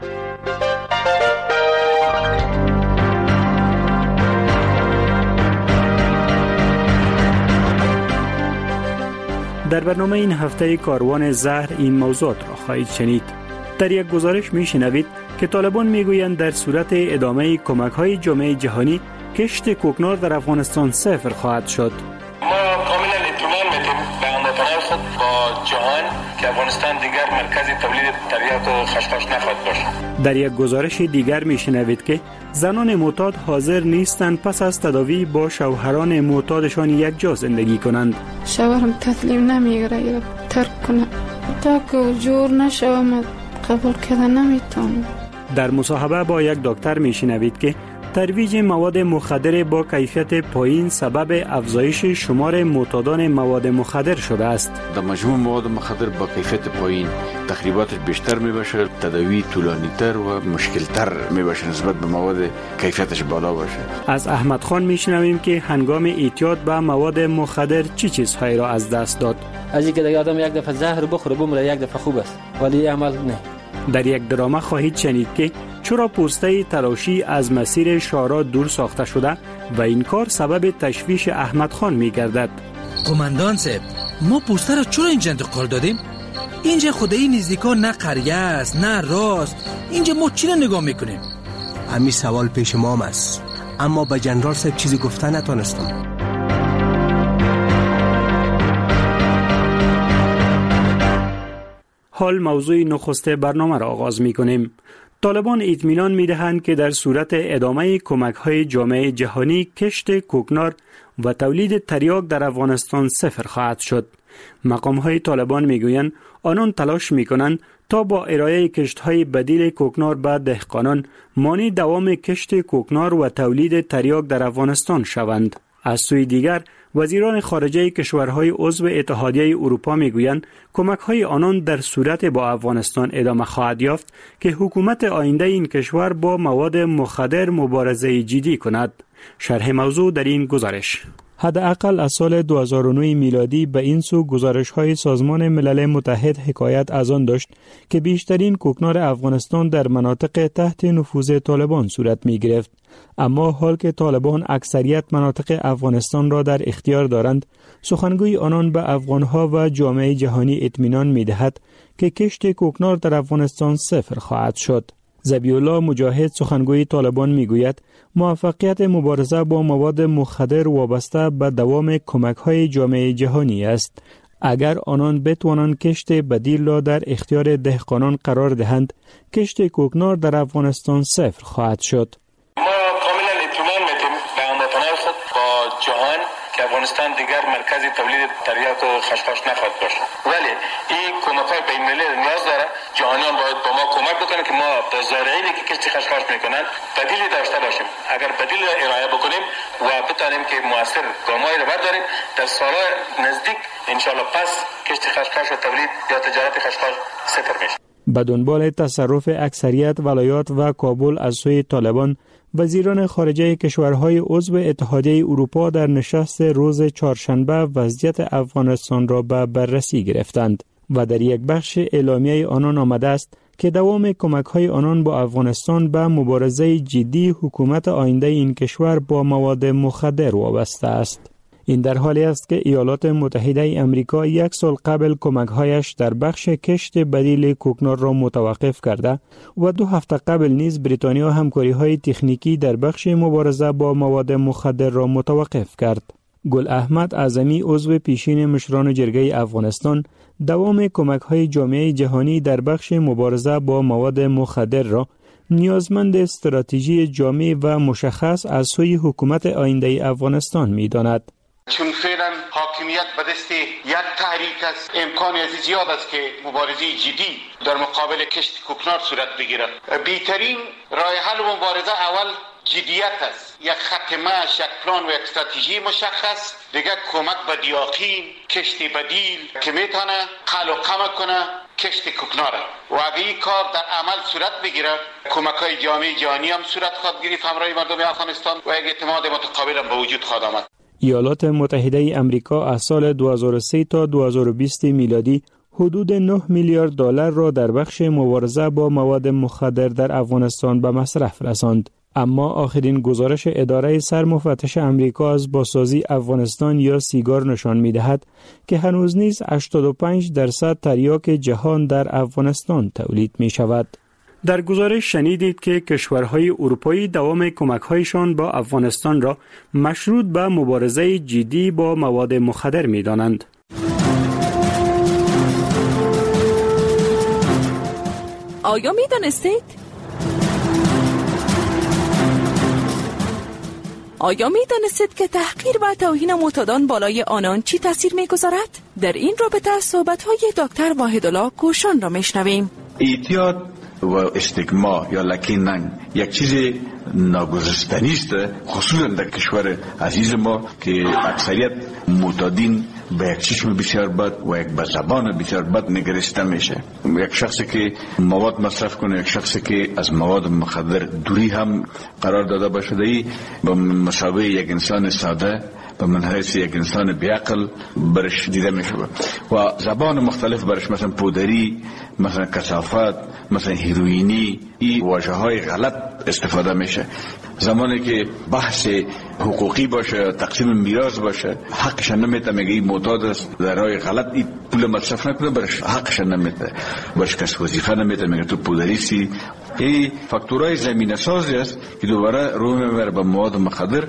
در برنامه این هفته کاروان زهر این موضوعات را خواهید شنید. در یک گزارش می شنوید که طالبان می گویند در صورت ادامه کمک های جامعه جهانی کشت کوکنار در افغانستان صفر خواهد شد. ما کاملا اطمینان میدیم به هموطنان خود با جهان که افغانستان دیگر مرکز تولید تریاک و خشخاش نخواهد باشد. در یک گزارش دیگر می شنوید که زنان معتاد حاضر نیستند پس از تداوی با شوهران معتادشان یک جا زندگی کنند. شوهرم تسلیم نمیگیره یا ترک کنه تا که جور نشوم قبول کردن نمیتونم. در مصاحبه با یک دکتر می شنوید که ترویج مواد مخدر با کیفیت پایین سبب افزایش شمار معتادان مواد مخدر شده است. در مجموع مواد مخدر با کیفیت پایین تخریباتش بیشتر می باشه، تداوی طولانی تر و مشکل تر می باشه نسبت به مواد کیفیتش بالا باشه. از احمد خان می شنویم که هنگام اعتیاد به مواد مخدر چی چیزهایی را از دست داد. از اینکه دیگه آدم یک دفعه زهر بخوره بمره یک دفعه خوب است ولی عمل نه. در یک درامه خواهید شنید که چرا پوسته تراشی از مسیر شارع دور ساخته شده و این کار سبب تشویش احمد خان می گردد. قماندان صاحب، ما پوسته را چرا اینجا انتقال دادیم؟ اینجا خدایی نزدیکا نه قریه است نه راست. اینجا ما چی را نگاه میکنیم؟ همین سوال پیش ما هم است، اما به جنرال صاحب چیزی گفته نتونستم. حال موضوع نخست برنامه را آغاز می کنیم. طالبان اطمینان می دهند که در صورت ادامه کمک های جامعه جهانی کشت کوکنار و تولید تریاک در افغانستان صفر خواهد شد. مقام های طالبان می گویند آنان تلاش می کنند تا با ارائه کشت های بدیل کوکنار به دهقانان مانع دوام کشت کوکنار و تولید تریاک در افغانستان شوند. از سوی دیگر وزیران خارجه کشورهای عضو اتحادیه اروپا میگویند کمک‌های آنان در صورت با افغانستان ادامه خواهد یافت که حکومت آینده این کشور با مواد مخدر مبارزه جدی کند. شرح موضوع در این گزارش. حداقل از سال دو هزار و نه میلادی به این سو گزارش‌های سازمان ملل متحد حکایت از آن داشت که بیشترین کوکنار افغانستان در مناطق تحت نفوذ طالبان صورت می‌گرفت. اما حال که طالبان اکثریت مناطق افغانستان را در اختیار دارند، سخنگوی آنان به افغانها و جامعه جهانی اطمینان می‌دهد که کشت کوکنار در افغانستان صفر خواهد شد. ذبیح الله مجاهد سخنگوی طالبان میگوید موفقیت مبارزه با مواد مخدر وابسته به دوام کمک‌های جامعه جهانی است. اگر آنان بتوانند کشت بدیل را در اختیار دهقانان قرار دهند، کشت کوکنار در افغانستان صفر خواهد شد. ما کاملا اطمینان میتیم به هموطنان خود با جهان که افغانستان دیگر مرکز تولید تریاک و خشخاش نخواهد باشد، ولی این کمک‌های بین‌المللی نیاز داره. جهانیان باید با ما کمک بکنن که ما به زارعینی که کشت خشخاش میکنن بدیلی داشته باشیم. اگر بدیل را ارائه بکنیم و بتانیم که مؤثر گامایی را برداریم، در سال‌های نزدیک انشالله پس کشت خشخاش و تولید یا تجارت خشخاش صفر میشه. به دنبال تصرف اکثریت ولایات و کابل از سوی طالبان، وزیران خارجه کشورهای عضو اتحادیه اروپا در نشست روز چهارشنبه وضعیت افغانستان را به بررسی گرفتند و در یک بخش اعلامیه آنان آمده است که دوام کمک‌های آنان با افغانستان به مبارزه جدی حکومت آینده این کشور با مواد مخدر وابسته است. این در حالی است که ایالات متحده امریکا یک سال قبل کمک‌هایش در بخش کشت بدیل کوکنار را متوقف کرده و دو هفته قبل نیز بریتانیا همکاری‌های تکنیکی در بخش مبارزه با مواد مخدر را متوقف کرد. گل احمد اعظمی عضو پیشین مشران جرگه افغانستان دوام کمک‌های جامعه جهانی در بخش مبارزه با مواد مخدر را نیازمند استراتژی جامع و مشخص از سوی حکومت آینده افغانستان می‌داند. چون فعلا حاکمیت به دست یک تحریک است، امکانی از زیاد است که مبارزه جدی در مقابل کشت کوکنار صورت بگیرد. بهترین راه حل مبارزه اول جدیت است، یک خط مشی، یک پلان و یک استراتژی مشخص، دیگه کمک به دیاقین، کشت بدیل که میتونه قل و قم کنه کشت کوکنار و اگه این کار در عمل صورت بگیره، کمک‌های جامعه جهانی هم صورت خواهد گرفت همراه مردم افغانستان و یک اعتماد متقابل هم به وجود خواهد آمد. ایالات متحده امریکا از سال دو هزار و سه تا دو هزار و بیست میلادی حدود نه میلیارد دلار را در بخش مبارزه با مواد مخدر در افغانستان به مصرف رساند. اما آخرین گزارش اداره سرمفتش امریکا از بازسازی افغانستان یا سیگار نشان می‌دهد که هنوز نیز هشتاد و پنج درصد تریاک جهان در افغانستان تولید می‌شود. در گزارش شنیدید که کشورهای اروپایی دوام کمک‌هایشان با افغانستان را مشروط به مبارزه جدی با مواد مخدر می‌دانند. آیا می‌دانستید؟ آیا می دانستید که تحقیر و توهین معتادان بالای آنان چی تاثیر می گذارد؟ در این رابطه صحبت های دکتر واحدالله کوشان را می شنویم. اعتیاد و استیگما یا لکه ننگ یک چیز ناگزیرستنی است، خصوصا در کشور عزیز ما که اکثریت معتادین به یک چشم بسیار بد و یک به زبان بسیار بد نگریسته میشه. یک شخصی که مواد مصرف کنه، یک شخصی که از مواد مخدر دوری هم قرار داده باشه، ای به مسابقه یک انسان ساده به منحیث یک انسان بیعقل برش دیده میشه و زبان مختلف برش، مثلا پودری، مثلا کثافت، مثلا هیروئینی، این واژه های غلط استفاده میشه. زمانی که بحث حقوقی باشه، تقسیم میراث باشه، حقش نمیده، میگه این معتاد است، در راه غلط این پول مصرف نکنه، برش حقش نمیده، برش کس وظیفه نمیده، میگه تو پودریستی. این فاکتورهای زمینه سازی است که دوباره رو میبره به مواد مخدر.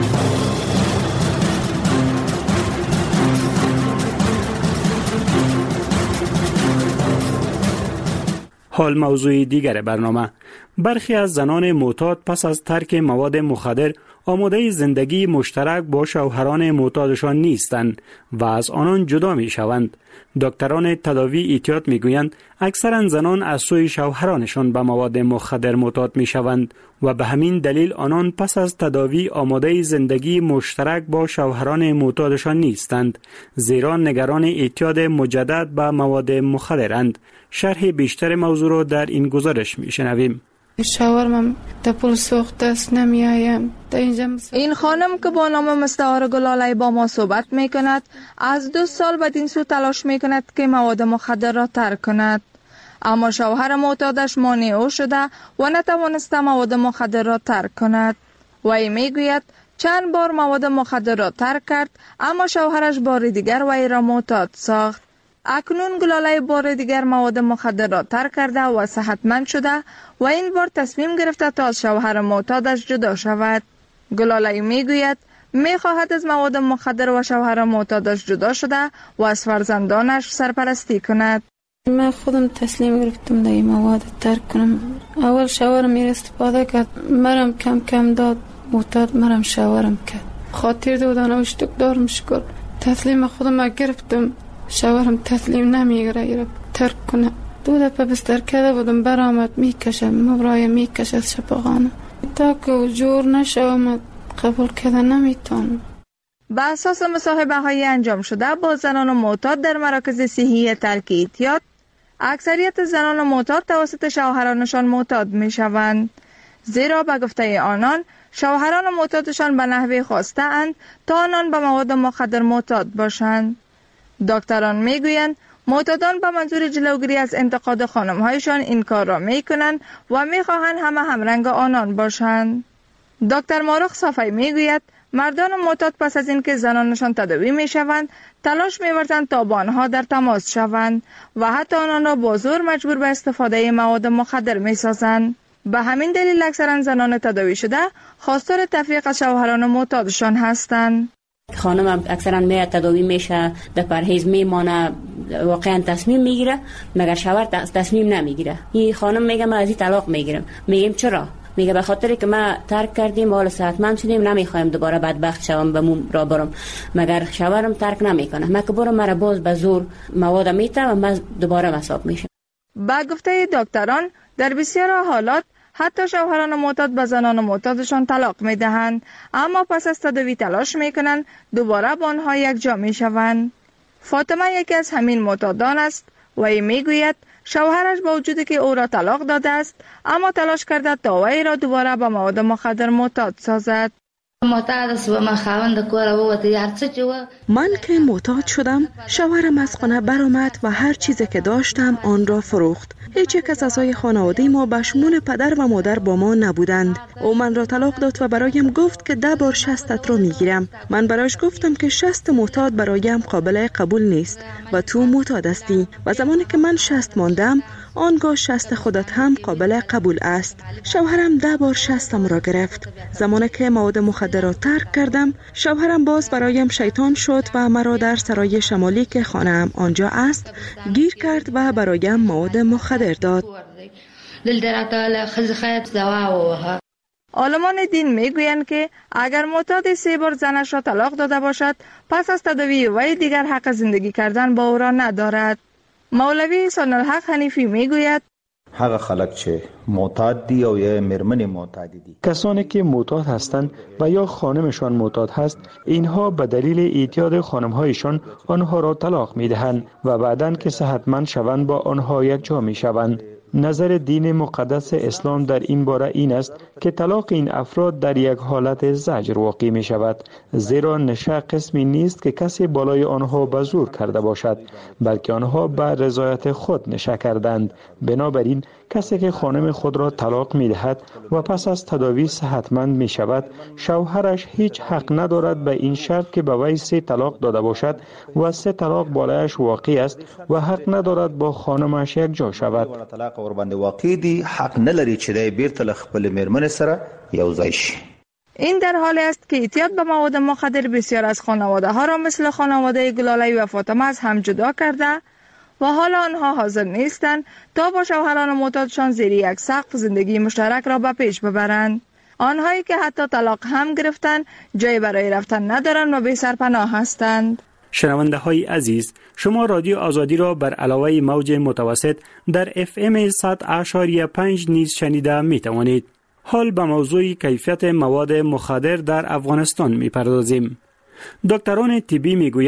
حال موضوع دیگر برنامه. برخی از زنان معتاد پس از ترک مواد مخدر آماده زندگی مشترک با شوهران معتادشان نیستند و از آنان جدا می شوند. دکتران تداوی احتیاط می گویند اکثرا زنان از سوی شوهرانشان به مواد مخدر معتاد می شوند و به همین دلیل آنان پس از تداوی آماده زندگی مشترک با شوهران معتادشان نیستند، زیرا نگران اعتیاد مجدد به مواد مخدرند. شرح بیشتر موضوع را در این گزارش می شنویم. شاورم تپل سوخت است نمیایم. این خانم که با نام مستعار گلاله با ما صحبت می کند از دو سال بدین سو تلاش می کند که مواد مخدر را ترک کند، اما شوهر معتادش مانع او شده و نتوانسته مواد مخدر را ترک کند. وی می گوید چند بار مواد مخدر را ترک کرد اما شوهرش بار دیگر وی را معتاد ساخت. اکنون گلاله بار دیگر مواد مخدر را ترک کرده و صحتمند شده و این بار تصمیم گرفته تا از شوهر معتادش جدا شود. گلاله می گوید می خواهد از مواد مخدر و شوهر معتادش جدا شده و از فرزندانش سرپرستی کند. من خودم تصمیم گرفتم در این مواد ترک کنم. اول شوهرم می استفاده کرد، مرم کم کم داد، معتاد مرم شوهرم کرد. خاطر دادن و اشتک دارم شکر. تسلیم خودم گرفتم، شوهرم تسلیم نمیگیره ترک کنه. دو دفعه بستر کرده بودم برآمد میکشم مبرای میکشد شفاخانه تا که جور نشوم قبول کردن نمیتونم. به اساس مصاحبه های انجام شده با زنان معتاد در مراکز صحی ترک اعتیاد، اکثریت زنان معتاد توسط شوهرانشان معتاد می شوند، زیرا به گفته آنان شوهران معتادشان به نحوی خواسته اند تا آنان به مواد مخدر معتاد باشند. دکتران می گویند معتادان به منظور جلوگیری از انتقاد خانم‌هایشان این کار را می کنند و می خواهند همه همرنگ آنان باشند. دکتر مارخ صافی می گوید مردان معتاد پس از اینکه زنانشان تداوی می شوند تلاش می ورزند تا با آنها در تماس شوند و حتی آنان را با زور مجبور به استفاده مواد مخدر می سازند. به همین دلیل اکثرا زنان تداوی شده خواستار تفریق از شوهران معتادشان هستند. خانم اکثرا می تداوی میشه، در پرهیز میمانه، واقعا تصمیم میگیره مگر شوهر تصمیم نمیگیره. این خانم میگه من از این طلاق میگیرم. میگیم چرا؟ میگه به خاطر که ما ترک کردیم و حالا صحتمند شدیم نمیخوایم دوباره بدبخت شوم به مون را برم. مگر شوهرم ترک نمیکنه، من که برم مرا باز به زور مواد میته و من دوباره مصاب میشم. با گفته دکتران در بسیار حالات حتی شوهران معتاد به زنان معتادشان طلاق می دهند، اما پس از تداوی تلاش می کنند دوباره با آنها یک جا می شوند. فاطمه یکی از همین معتادان است و ای می گوید شوهرش با وجودی که او را طلاق داده است اما تلاش کرده تا وی را دوباره به مواد مخدر معتاد سازد. من که معتاد شدم شوهرم از خانه برآمد و هر چیزی که داشتم آن را فروخت. هیچ یک از اعضای خانواده ما به شمول پدر و مادر با ما نبودند. او من را طلاق داد و برایم گفت که ده بار شستت را میگیرم. من برایش گفتم که شست معتاد برایم قابل قبول نیست و تو معتاد هستی و زمانی که من شست ماندم آنگاه شست خودت هم قابل قبول است. شوهرم ده بار شستم را گرفت. زمانی که مواد مخدر را ترک کردم شوهرم باز برایم شیطان شد و مرا در سرای شمالی که خانه‌ام آنجا است گیر کرد و برایم مواد مخدر داد. عالمان دین میگویند که اگر معتاد سه بار زنش را طلاق داده باشد پس از تداوی وی دیگر حق زندگی کردن با او را ندارد. مولوی سان الحق حنیفی میگوید هغه خلک چې معتاد دی او یا مرمن معتاد دی، کسانی که معتاد هستند و یا خانمشان معتاد هست، اینها به دلیل اعتیاد خانمهایشان آنها را طلاق میدهند و بعداً که صحتمند شوند با آنها یک جا میشوند. نظر دین مقدس اسلام در این باره این است که طلاق این افراد در یک حالت زجر واقع می شود، زیرا نشه قسمی نیست که کسی بالای آنها به زور کرده باشد، بلکه آنها به رضایت خود نشه کردند. بنابراین کسی که خانم خود را طلاق می دهد و پس از تداوی صحتمند می شود، شوهرش هیچ حق ندارد به این شرط که به وی سه طلاق داده باشد و سه طلاق بالایش واقع است و حق ندارد با خانمش یک جا شود. ور باندې واقع دی، حق نه لري چې د بیرته خپل میرمن سره یو ځای شي. این در حالی است که اعتیاد به مواد مخدر بسیار از خانواده ها را مثل خانواده گلالی و فاطمه از هم جدا کرده و حالا آنها حاضر نیستند تا با شوهران معتادشان زیر یک سقف زندگی مشترک را به پیش ببرند. آنهایی که حتی طلاق هم گرفتند جای برای رفتن ندارند و بی سرپناه هستند. شنونده های عزیز، شما رادیو آزادی را بر علاوه موج متوسط در اف ام صد و پنج نیز شنیده می توانید. حال به موضوع کیفیت مواد مخدر در افغانستان می پردازیم. دکتران طبی می گویند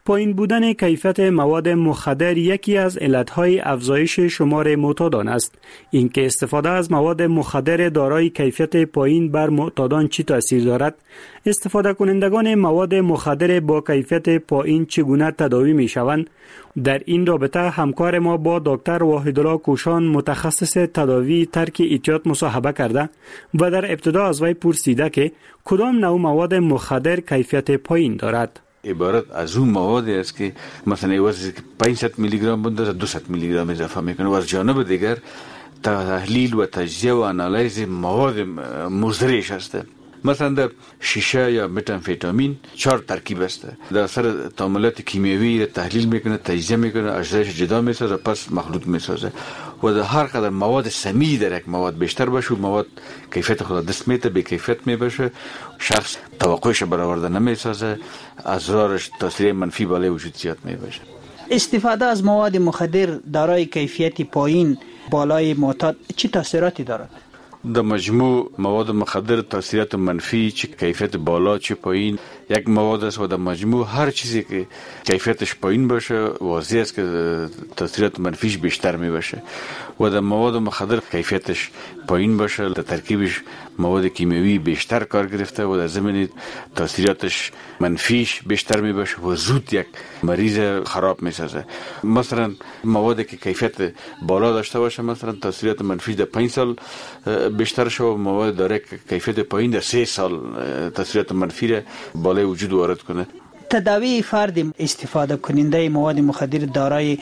پایین بودن کیفیت مواد مخدر یکی از علتهای افزایش شمار معتادان است. اینکه استفاده از مواد مخدر دارای کیفیت پایین بر معتادان چی تاثیر دارد؟ استفاده کنندگان مواد مخدر با کیفیت پایین چگونه تداوی می شوند؟ در این رابطه همکار ما با دکتر واحدالله کوشان متخصص تداوی ترک اعتیاد مصاحبه کرده و در ابتدا از وی پرسیده که کدام نوع مواد مخدر کیفیت پایین دارد. عبارت از اون موادی است که مثلا ایوازی که پانصد میلی گرم بنده دویست میلی گرم اضافه میکنه و از جانب دیگر تحلیل و تجزیه و آنالیز مواد مضرش است. مثلا در شیشه یا متامفتامین چهار ترکیب است. در اثر تعاملات کیمیایی تحلیل میکنه، تجزیه میکنه، اجزایش جدا میسازه، پس مخلوط میسازه. و در هر قدر مواد سمی در یک مواد بیشتر باشه، مواد کیفیت خود دست میته، به کیفیت میباشه، شخص توقعش برآورده نمیسازه، اضرارش تاثیر منفی بالای وجود زیاد میباشه. استفاده از مواد مخدر دارای کیفیت پایین بالای معتاد چه تاثیراتی دارد؟ در مجموع مواد مخدر تاثیرات منفی چه کیفیت بالا چه پایین یک مواد است و در مجموع هر چیزی که کیفیتش پایین باشه واضح است که تاثیرات منفیش بیشتر می باشه و در مواد مخدر کیفیتش پایین باشه در ترکیبش مواد کیمیایی بیشتر کار گرفته و در ضمن تاثیراتش منفیش بیشتر می باشه و زود یک مریض خراب می سازه. مثلا موادی که کیفیت بالا داشته باشه مثلا تاثیرات منفیش در پنج سال بیشتر شو، مواد داره کیفیت پایین در سه سال تاثیرات منفی را بالای وجود وارد کنه. تداوی فرد استفاده کننده مواد مخدر دارای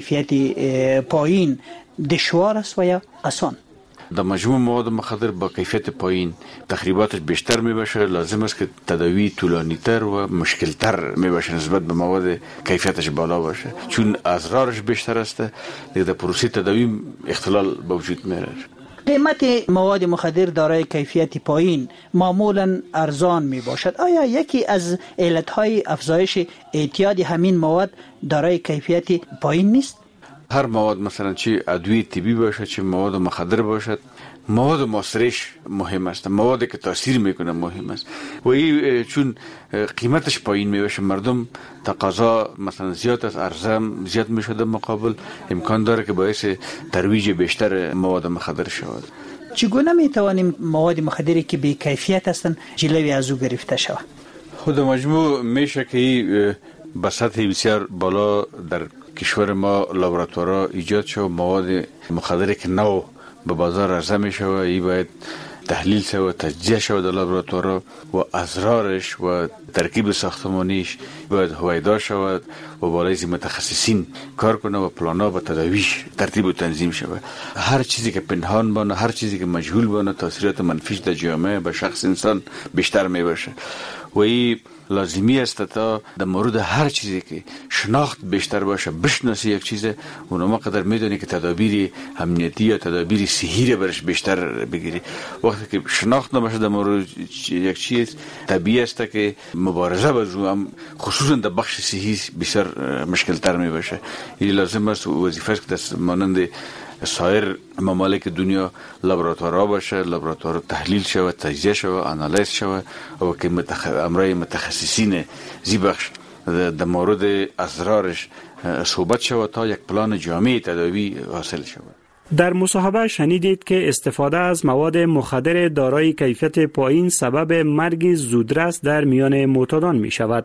کیفیت پایین دشوار است و یا آسان؟ در مجموع مواد مخدر با کیفیت پایین تخریباتش بیشتر می باشه، لازم است که تداوی طولانی تر و مشکل تر می باشه نسبت به مواد کیفیتش بالا باشه، چون اضرارش بیشتر است. در پروسه تداوی اختلال به وجود می رسه. قیمت مواد مخدر دارای کیفیت پایین معمولا ارزان می باشد. آیا یکی از علتهای افزایش اعتیاد همین مواد دارای کیفیت پایین نیست؟ هر مواد مثلا چه ادویه طبی باشد چه مواد مخدر باشد، مواد ماسرش مهم است، موادی که تاثیر میکنه مهم است و این چون قیمتش پایین میشه مردم تقاضا مثلا زیاد از عرضه زیاد میشده مقابل امکان داره که باعث ترویج بیشتر مواد مخدر شود. چگونه میتوانیم مواد مخدری که بی کیفیت هستند جلوی از او گرفته شود؟ خود مجموع میشه که به سطح بسیار بالا در کشور ما لابراتوارها ایجاد شد مواد مخدری که نو به بازار عرضه می شود، این باید تحلیل شود، تجزیه شود در لابراتوارها و اضرارش و ترکیب ساختمانیش باید هویدا شود و بالای متخصصین کار کنه و پلانا و تداویش ترتیب و تنظیم شود. هر چیزی که پنهان بانه، هر چیزی که مجهول بانه تاثیرات منفیش در جامعه به شخص انسان بیشتر می باشه و این لازمی است تا در مورد هر چیزی که شناخت بیشتر باشه بشناسی یک چیز اونما قدر میدونی که تدابیر امنیتی یا تدابیر صحی را برش بیشتر بگیری. وقتی که شناخت نباشه در مورد یک چیز طبیعی است که مبارزه با او خصوصا در بخش صحی بسیار مشکل تر می باشه. این لازم است وظیفه است که دست مانند سایر ممالک دنیا لابراتوارها باشه، لابراتوار تحلیل شود، تجزیه شود، آنالیز شود و که متخ... امرای متخصصین زی بخش در مورد اضرارش صحبت شود تا یک پلان جامع تداوی حاصل شود. در مصاحبه شنیدید که استفاده از مواد مخدر دارای کیفیت پایین سبب مرگ زودرس در میان معتادان می شود.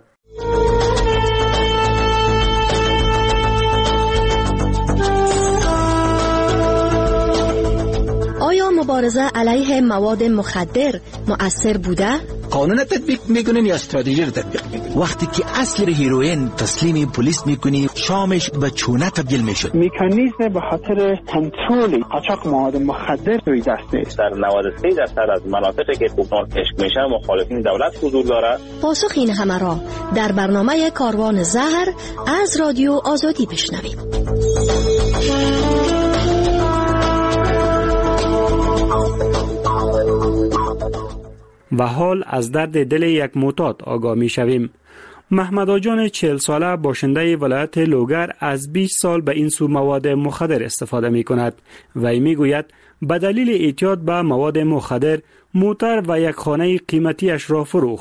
آیا مبارزه علیه مواد مخدر مؤثر بوده؟ قانون تطبیق میکنین یا استراتژی رو تطبیق میکنین؟ وقتی که اصل هیروئین تسلیم پلیس میکنی شامش به چونه تبدیل میشد. مکانیزم به خاطر کنترل قاچاق مواد مخدر روی دست است. در نود و سه درصد از مناطقی که کوکنار کشف میشه مخالفین دولت حضور داره. پاسخ این همه را در برنامه کاروان زهر از رادیو آزادی بشنویم. و حال از درد دل یک معتاد آگاه می شویم. محمد آجان چهل ساله باشنده ولایت لوگر از بیست سال به این سو مواد مخدر استفاده می کند و می گوید به دلیل اعتیاد به مواد مخدر موتر و یک خانه قیمتیش را فروخت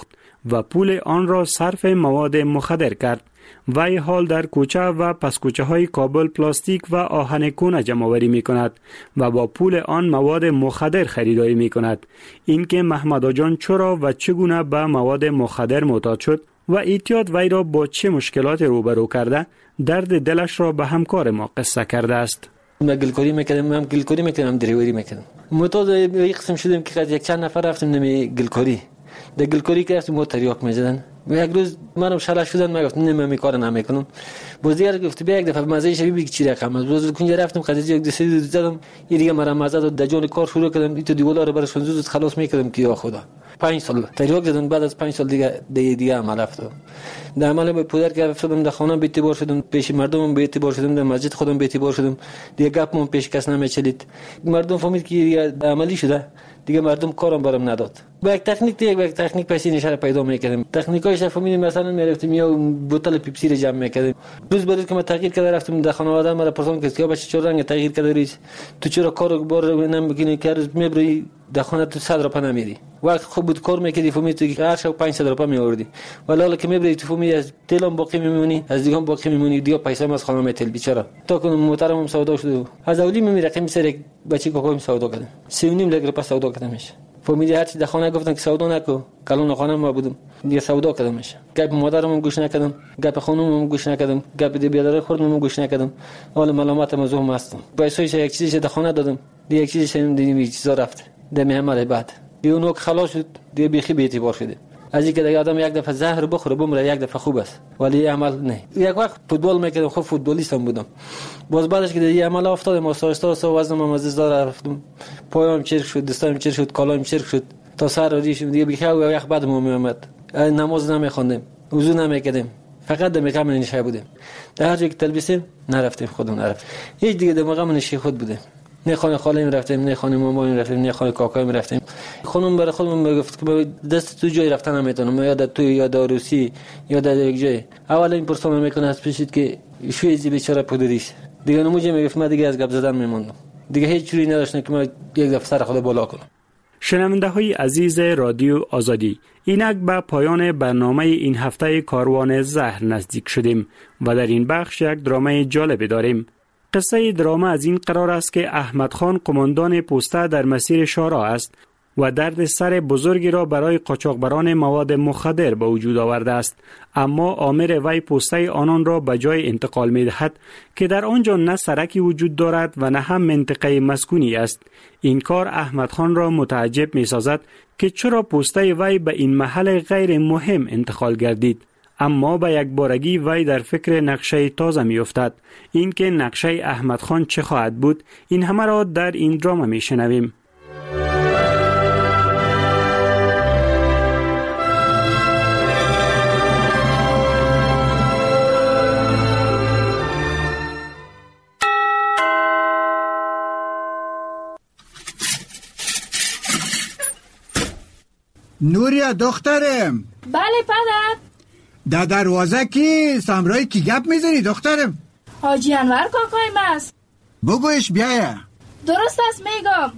و پول آن را صرف مواد مخدر کرد. وی حال در کوچه و پس کوچه های کابل پلاستیک و آهن کونه جمع آوری می کند و با پول آن مواد مخدر خریداری می کند. اینکه محمد آقا جان چرا و چگونه به مواد مخدر معتاد شد و اعتیاد وی را با چه مشکلات روبرو کرده، درد دلش را به همکار ما قصه کرده است. من گلکاری میکردم، من گلکاری میکردم، هم دریوری میکردم. معتاد یک قسم شدیم که یک چند نفر رفتیم نمی گلکاری. در گلکاری که رفتیم ما تریاک میزدن. یک روز منم شلش شدن، من گفتم نه من می کار نمیکنم. باز دیگر گفت بیا یک دفعه مزه شبیه بگی چی رقم است. باز کنجا رفتم قضیه یک دستی زدم، یه دیگه مرا مزه داد، دجان کار شروع کردم. این تو دیوار رو برش زود خلاص میکردم که یا خدا. پنج سال تریاک زدن، بعد از پنج سال دیگه دیگه, دیگه عمل رفتم. در عمل به پدر که رفتم، در خانه به اعتبار شدم، پیش مردم به اعتبار شدم، در مسجد خودم به اعتبار شدم. دیگه گپم پیش کس نمیچلید. مردم فهمید که عملی شده. دیگه مردم کارم برام نداد. با یک تکنیک دیگه با یک تکنیک پیسی نشاره پیدا میکردم. تکنیکایش فهمیدم، مثلا میرفتم یا بوتل پیپسی رو جمع میکردم. روز بعد که من تغییر کرده رفتم در خانواده، مرا پرسیدن که کیا بچه چرا رنگ تغییر کرده ریز، تو چرا کارو بار نمیکنی که روز میبری در خانه تو صد روپیه نمیری. وقت خوب بود کار میکردی فهمیدی که هر شب پانصد روپیه میآوردی. ولی حالا که میبری تو فهمیدی از تلم باقی میمونی، از دیگه هم باقی میمونی، دیگه پیسه از خانه میتل بیچاره. تا کنم محترمم سودا شد. از اولی میمیره که میسر یک بچه کوکو سودا کردم. سه و نیم لک روپیه سودا کردمش. فهمیدی هر چی در خانه گفتن که سودا نکو، کلون خانه ما بودم دیگه سودا کردمش. گپ مادرم گوش نکردم، گپ خانومم گوش نکردم، گپ دی بیادر خوردم گوش نکردم. حالا ملامت مزوم هستم. پیسایش یک چیزی در خانه دادم، دیگه یک چیزی شدم دیگه چیزا رفت. دم عمل بعد دیگه اونو خلاص شد، دیگه بیخی به اعتبار شده. از اینکه دیگه آدم یک دفعه زهر بخوره بمره یک دفعه خوب است، ولی عمل نه. یک وقت فوتبال میکردم، خوب فوتبالیستم بودم. باز بعدش که دیگه عمل افتادم، آسایسته آسایسته وزنم از زدار رفتم، پایم چرک شد، دستام چرک شد، کالایم چرک شد، تا سر ریشم دیگه بیخی و یک بعد ما میومد. نماز نمیخوندم، وضو نمیکردم، فقط دم کامل نشه بودم. در هر جایی که تلبیسیم نرفتیم، خودم نرفتم. هیچ دیگه دم کامل نشه خود بودم. نه خانه خاله‌ام رفتیم، نه خانه مامانم رفتیم، نه خانه کاکایم رفتیم. خانم برای خودم میگفت که دست تو جای رفتن نمیتونم، یا در تو یا در روسی یا در یک جای. اول این پرسان میکنه از پیشید که شویزی بیچاره پودریست. دیگه نموجه میگفت من دیگه از گپ زدن میموندم. دیگه هیچ جوری نداشتم که من یک دفعه سر خود بالا کنم. شنونده های عزیز رادیو آزادی، اینک به پایان برنامه این هفته کاروان زهر نزدیک شدیم و در این بخش یک درامه جالب داریم. قصه دراما از این قرار است که احمد خان قماندان پوسته در مسیر شارع است و درد سر بزرگی را برای قاچاقبران مواد مخدر به وجود آورده است، اما آمر وی پوسته آنان را به جای انتقال می دهد که در آنجا نه سرکی وجود دارد و نه هم منطقه مسکونی است. این کار احمد خان را متعجب می سازد که چرا پوسته وی به این محل غیر مهم انتقال گردید. اما با یک بارگی وی در فکر نقشه تازه می افتد. این که نقشه احمد خان چه خواهد بود، این همه را در این دراما می شنویم. نوریا دخترم. بله پدر. در دروازه کی سمرایی کی گپ میزنی دخترم؟ حاجی انور کاکایم است. بگویش بیایه. درست است میگم.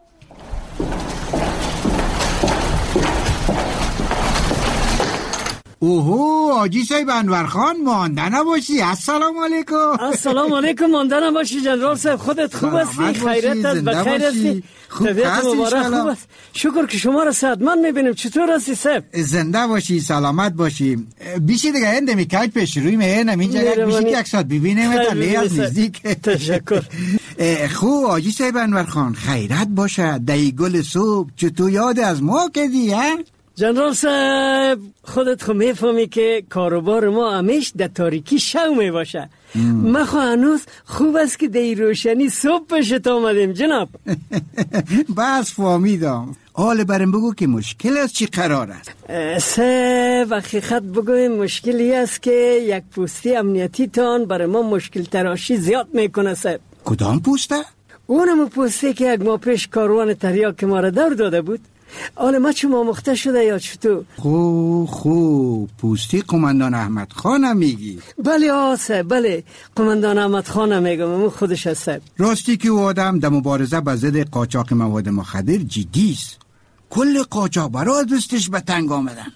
اوهو حاجی صاحب انور خان مانده نباشی. السلام علیکم. السلام علیکم. مانده نباشی جنرال صاحب. خودت خوب هستی؟ خیرت است؟ بخیر هستی؟ طبیعت مبارک خوب است؟ شکر که شما را صحتمند میبینیم. چطور هستی صاحب؟ زنده باشی، سلامت باشی. بیشی دیگه هنده میکاج پیش روی مهنم اینجا یک بیشی که یک ساعت ببینیم تا لی از نزدیک. تشکر. خوب حاجی صاحب انور خان خیرت باشه. دی گل صبح چطور یاد از ما کردی ها؟ جنرال صاحب خودت خو میفهمی که کاروبار ما همیش در تاریکی شو می باشه. ما خو هنوز خوب است که در روشنی صبح پیشت آمدیم جناب. بس فهمیدم. حال برم بگو که مشکل است چی قرار است؟ سه حقیقت بگویم مشکلی است که یک پوستی امنیتی تان برای ما مشکل تراشی زیاد میکنه صاحب. کدام پوسته؟ اونم پوستی که یک ماه پیش کاروان تریاک ما را دور داده بود. آله ما چون مامخته شده یا چطور؟ خو خو پوستی قماندان احمد خانم میگی؟ بله آسه بله قماندان احمد خانم میگم. امون خودش هسته. راستی که او آدم در مبارزه با ضد قاچاق مواد مخدر جدی است. کل قاچاق برای دستش به تنگ آمدن.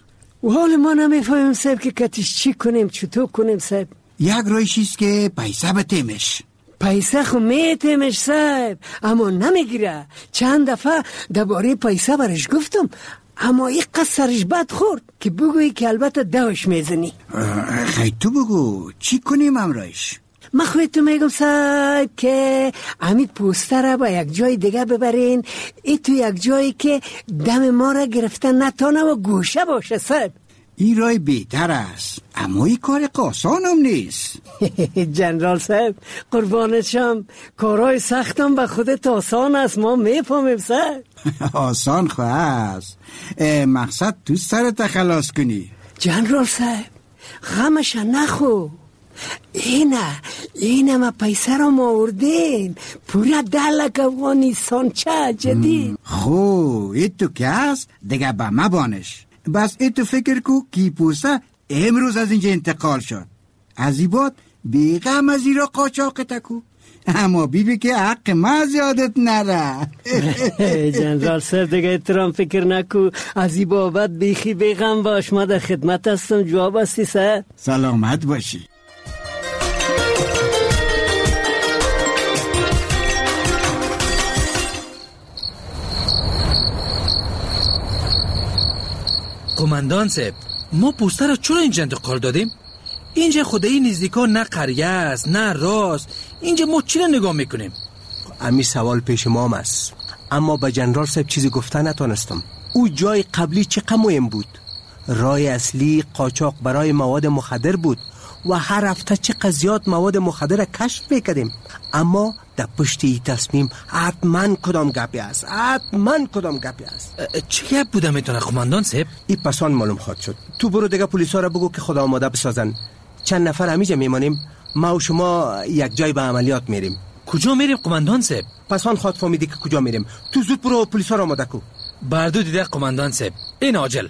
و حال ما نمیفهمیم صاحب که کتش چی کنیم چطور کنیم صاحب. یک رویشیست که پیسه بتیمش. پیسه خو میتیمش صاحب اما نمیگیره. چند دفعه درباره پیسه برش گفتم اما یک قصد سرش بد خورد که بگویی که البته دوش میزنی. خیلی تو بگو چی کنیم امرایش؟ من خواهی تو میگم صاحب که امی پوستر با یک جای دیگه ببرین، ای تو یک جایی که دم ما را گرفتن نتانه و گوشه باشه صاحب. این رای بهتر است اما این کار آسانم نیست. جنرال صاحب قربانت شم، کارهای سختم به خودت آسان است، ما میفهمیم صاحب. آسان خواه است، مقصد تو سرت خلاص کنی. جنرال صاحب غمش نخو، اینه اینه ما پیسه را موردین پورا دلک افغانستان چه جدید. خو ایتو که هست دیگه با ما بانش. بس ایتو فکر کو کی پوسه امروز از اینجا انتقال شد، از این بعد بیغم از این را قاچاق تکو، اما بیبی که حق ما زیادت نره. جنرال صاحب دیگه احترام فکر نکو، از این بابت بیخی بیغم باش، ما در خدمت هستم. جواب هستی سر؟ سلامت باشی. قماندان صاحب ما پوستر را چرا اینجا انتقال دادیم؟ اینجا خدایی نزدیکا نه قریه است نه راست، اینجا ما چی را نگاه میکنیم؟ امی سوال پیش ما هم است، اما به جنرال صاحب چیزی گفتن نتونستم. او جای قبلی چقدر مهم بود، راه اصلی قاچاق برای مواد مخدر بود و هر هفته چقدر زیاد مواد مخدر را کشف میکردیم، اما در پشت این تصمیم حتما کدام گپی است، حتما کدام گپی است. چه گپ بوده میتونه قماندان صاحب؟ این پسان معلوم خواهد شد. تو برو دیگه پلیسا را بگو که خدا آماده بسازن، چند نفر همیجا میمانیم، ما و شما یک جای به عملیات میریم. کجا میریم قماندان صاحب؟ پسان خواهد فهمیدی که کجا میریم. تو زود برو پلیسا را آماده کو. بردو دیده قماندان صاحب، این عاجل.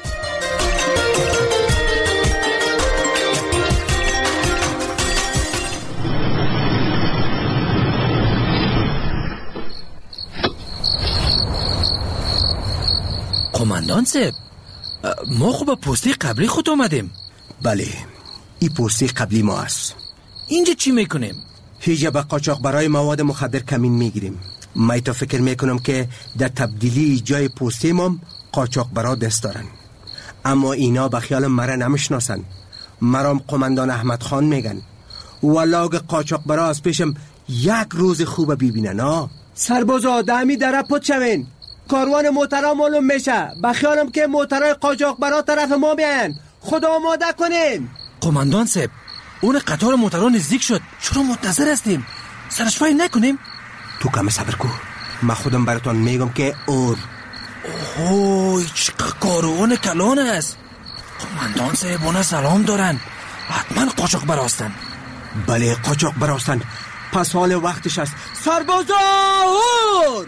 قماندان صاحب ما خوب پستی قبلی خود آمدیم. بله این پستی قبلی ما است. اینجا چی میکنیم؟ هیچ به قاچاق برای مواد مخدر کمین میگیریم. من تا فکر میکنم که در تبدیلی جای پستی ما قاچاق برا دست دارن، اما اینا به خیال مرا نمیشناسن. مرام قماندان احمد خان میگن، والله اگه قاچاق برا از پیشم یک روز خوب ببینن ها سربازا دمی در پت شوین، کاروان موترا معلوم میشه، بخیالم که موترای قاچاق برا طرف ما بیاین، خدا آماده کنین. قماندان صاحب اون قطار موترا نزدیک شد، چرا منتظر هستیم؟ سرشفایی نکنیم؟ تو کم صبر کو، من خودم براتون میگم که اور. اوه چقدر کاروان کلان است. قماندان صاحب اون سلام دارن، حتما قاچاق براستن. بله قاچاق براستن، پس حال وقتش است. سربازا اور!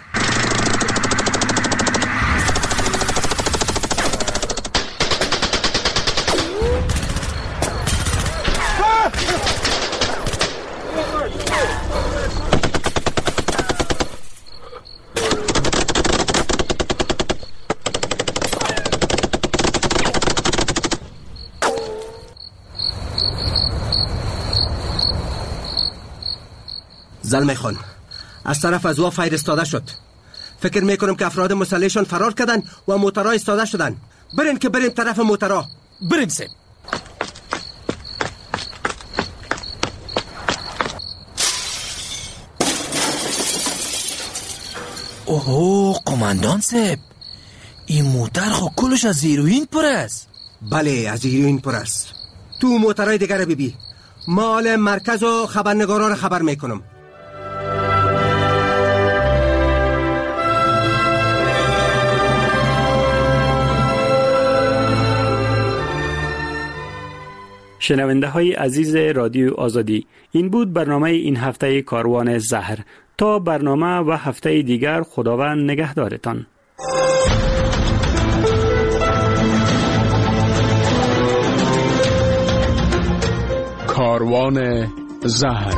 زلمه خان از طرف از وا فایر استاده شد. فکر میکنم که افراد مسلحشان فرار کردن و موترها استاده شدن. برین که بریم طرف موترها. برین سیم. اوه قماندان صاحب این موتر خو کلش از هیروین پر است. بله از هیروین پر است. تو موترهای دیگر رو ببین، ما حال مرکز و خبرنگارا رو خبر میکنم. شنونده های عزیز رادیو آزادی، این بود برنامه این هفته کاروان زهر. تا برنامه و هفته دیگر خداوند نگهدارتان. کاروان زهر.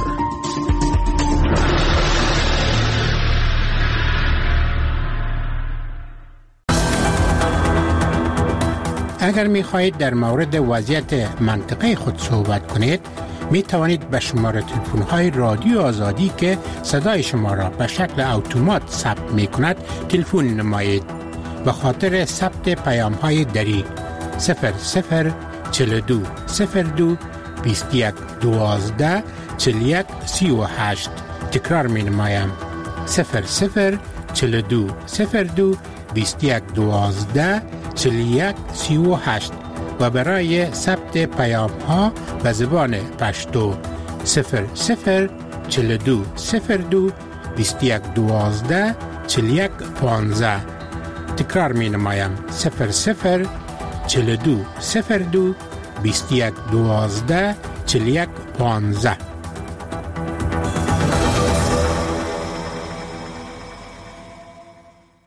اگر می خواهید در مورد وضعیت منطقه خود صحبت کنید می توانید به شماره تلفن های رادیو آزادی که صدای شما را به شکل اتومات ثبت می کند تلفن نمایید. به خاطر ثبت پیام های دری صفر صفر چهل و دو صفر دو بیست و یک دوازده چهل و یک سی و هشت تکرار می نمایم صفر صفر چهل و دو صفر دو بیست و یک دوازده چهل و یک سی و هشت و برای ثبت پیام ها به زبان پشتو صفر صفر چهل و دو صفر دو بیست و یک دوازده چهل و یک پانزده تکرار می نمایم صفر صفر چهل و دو صفر دو بیست و یک دوازده چهل و یک پانزده.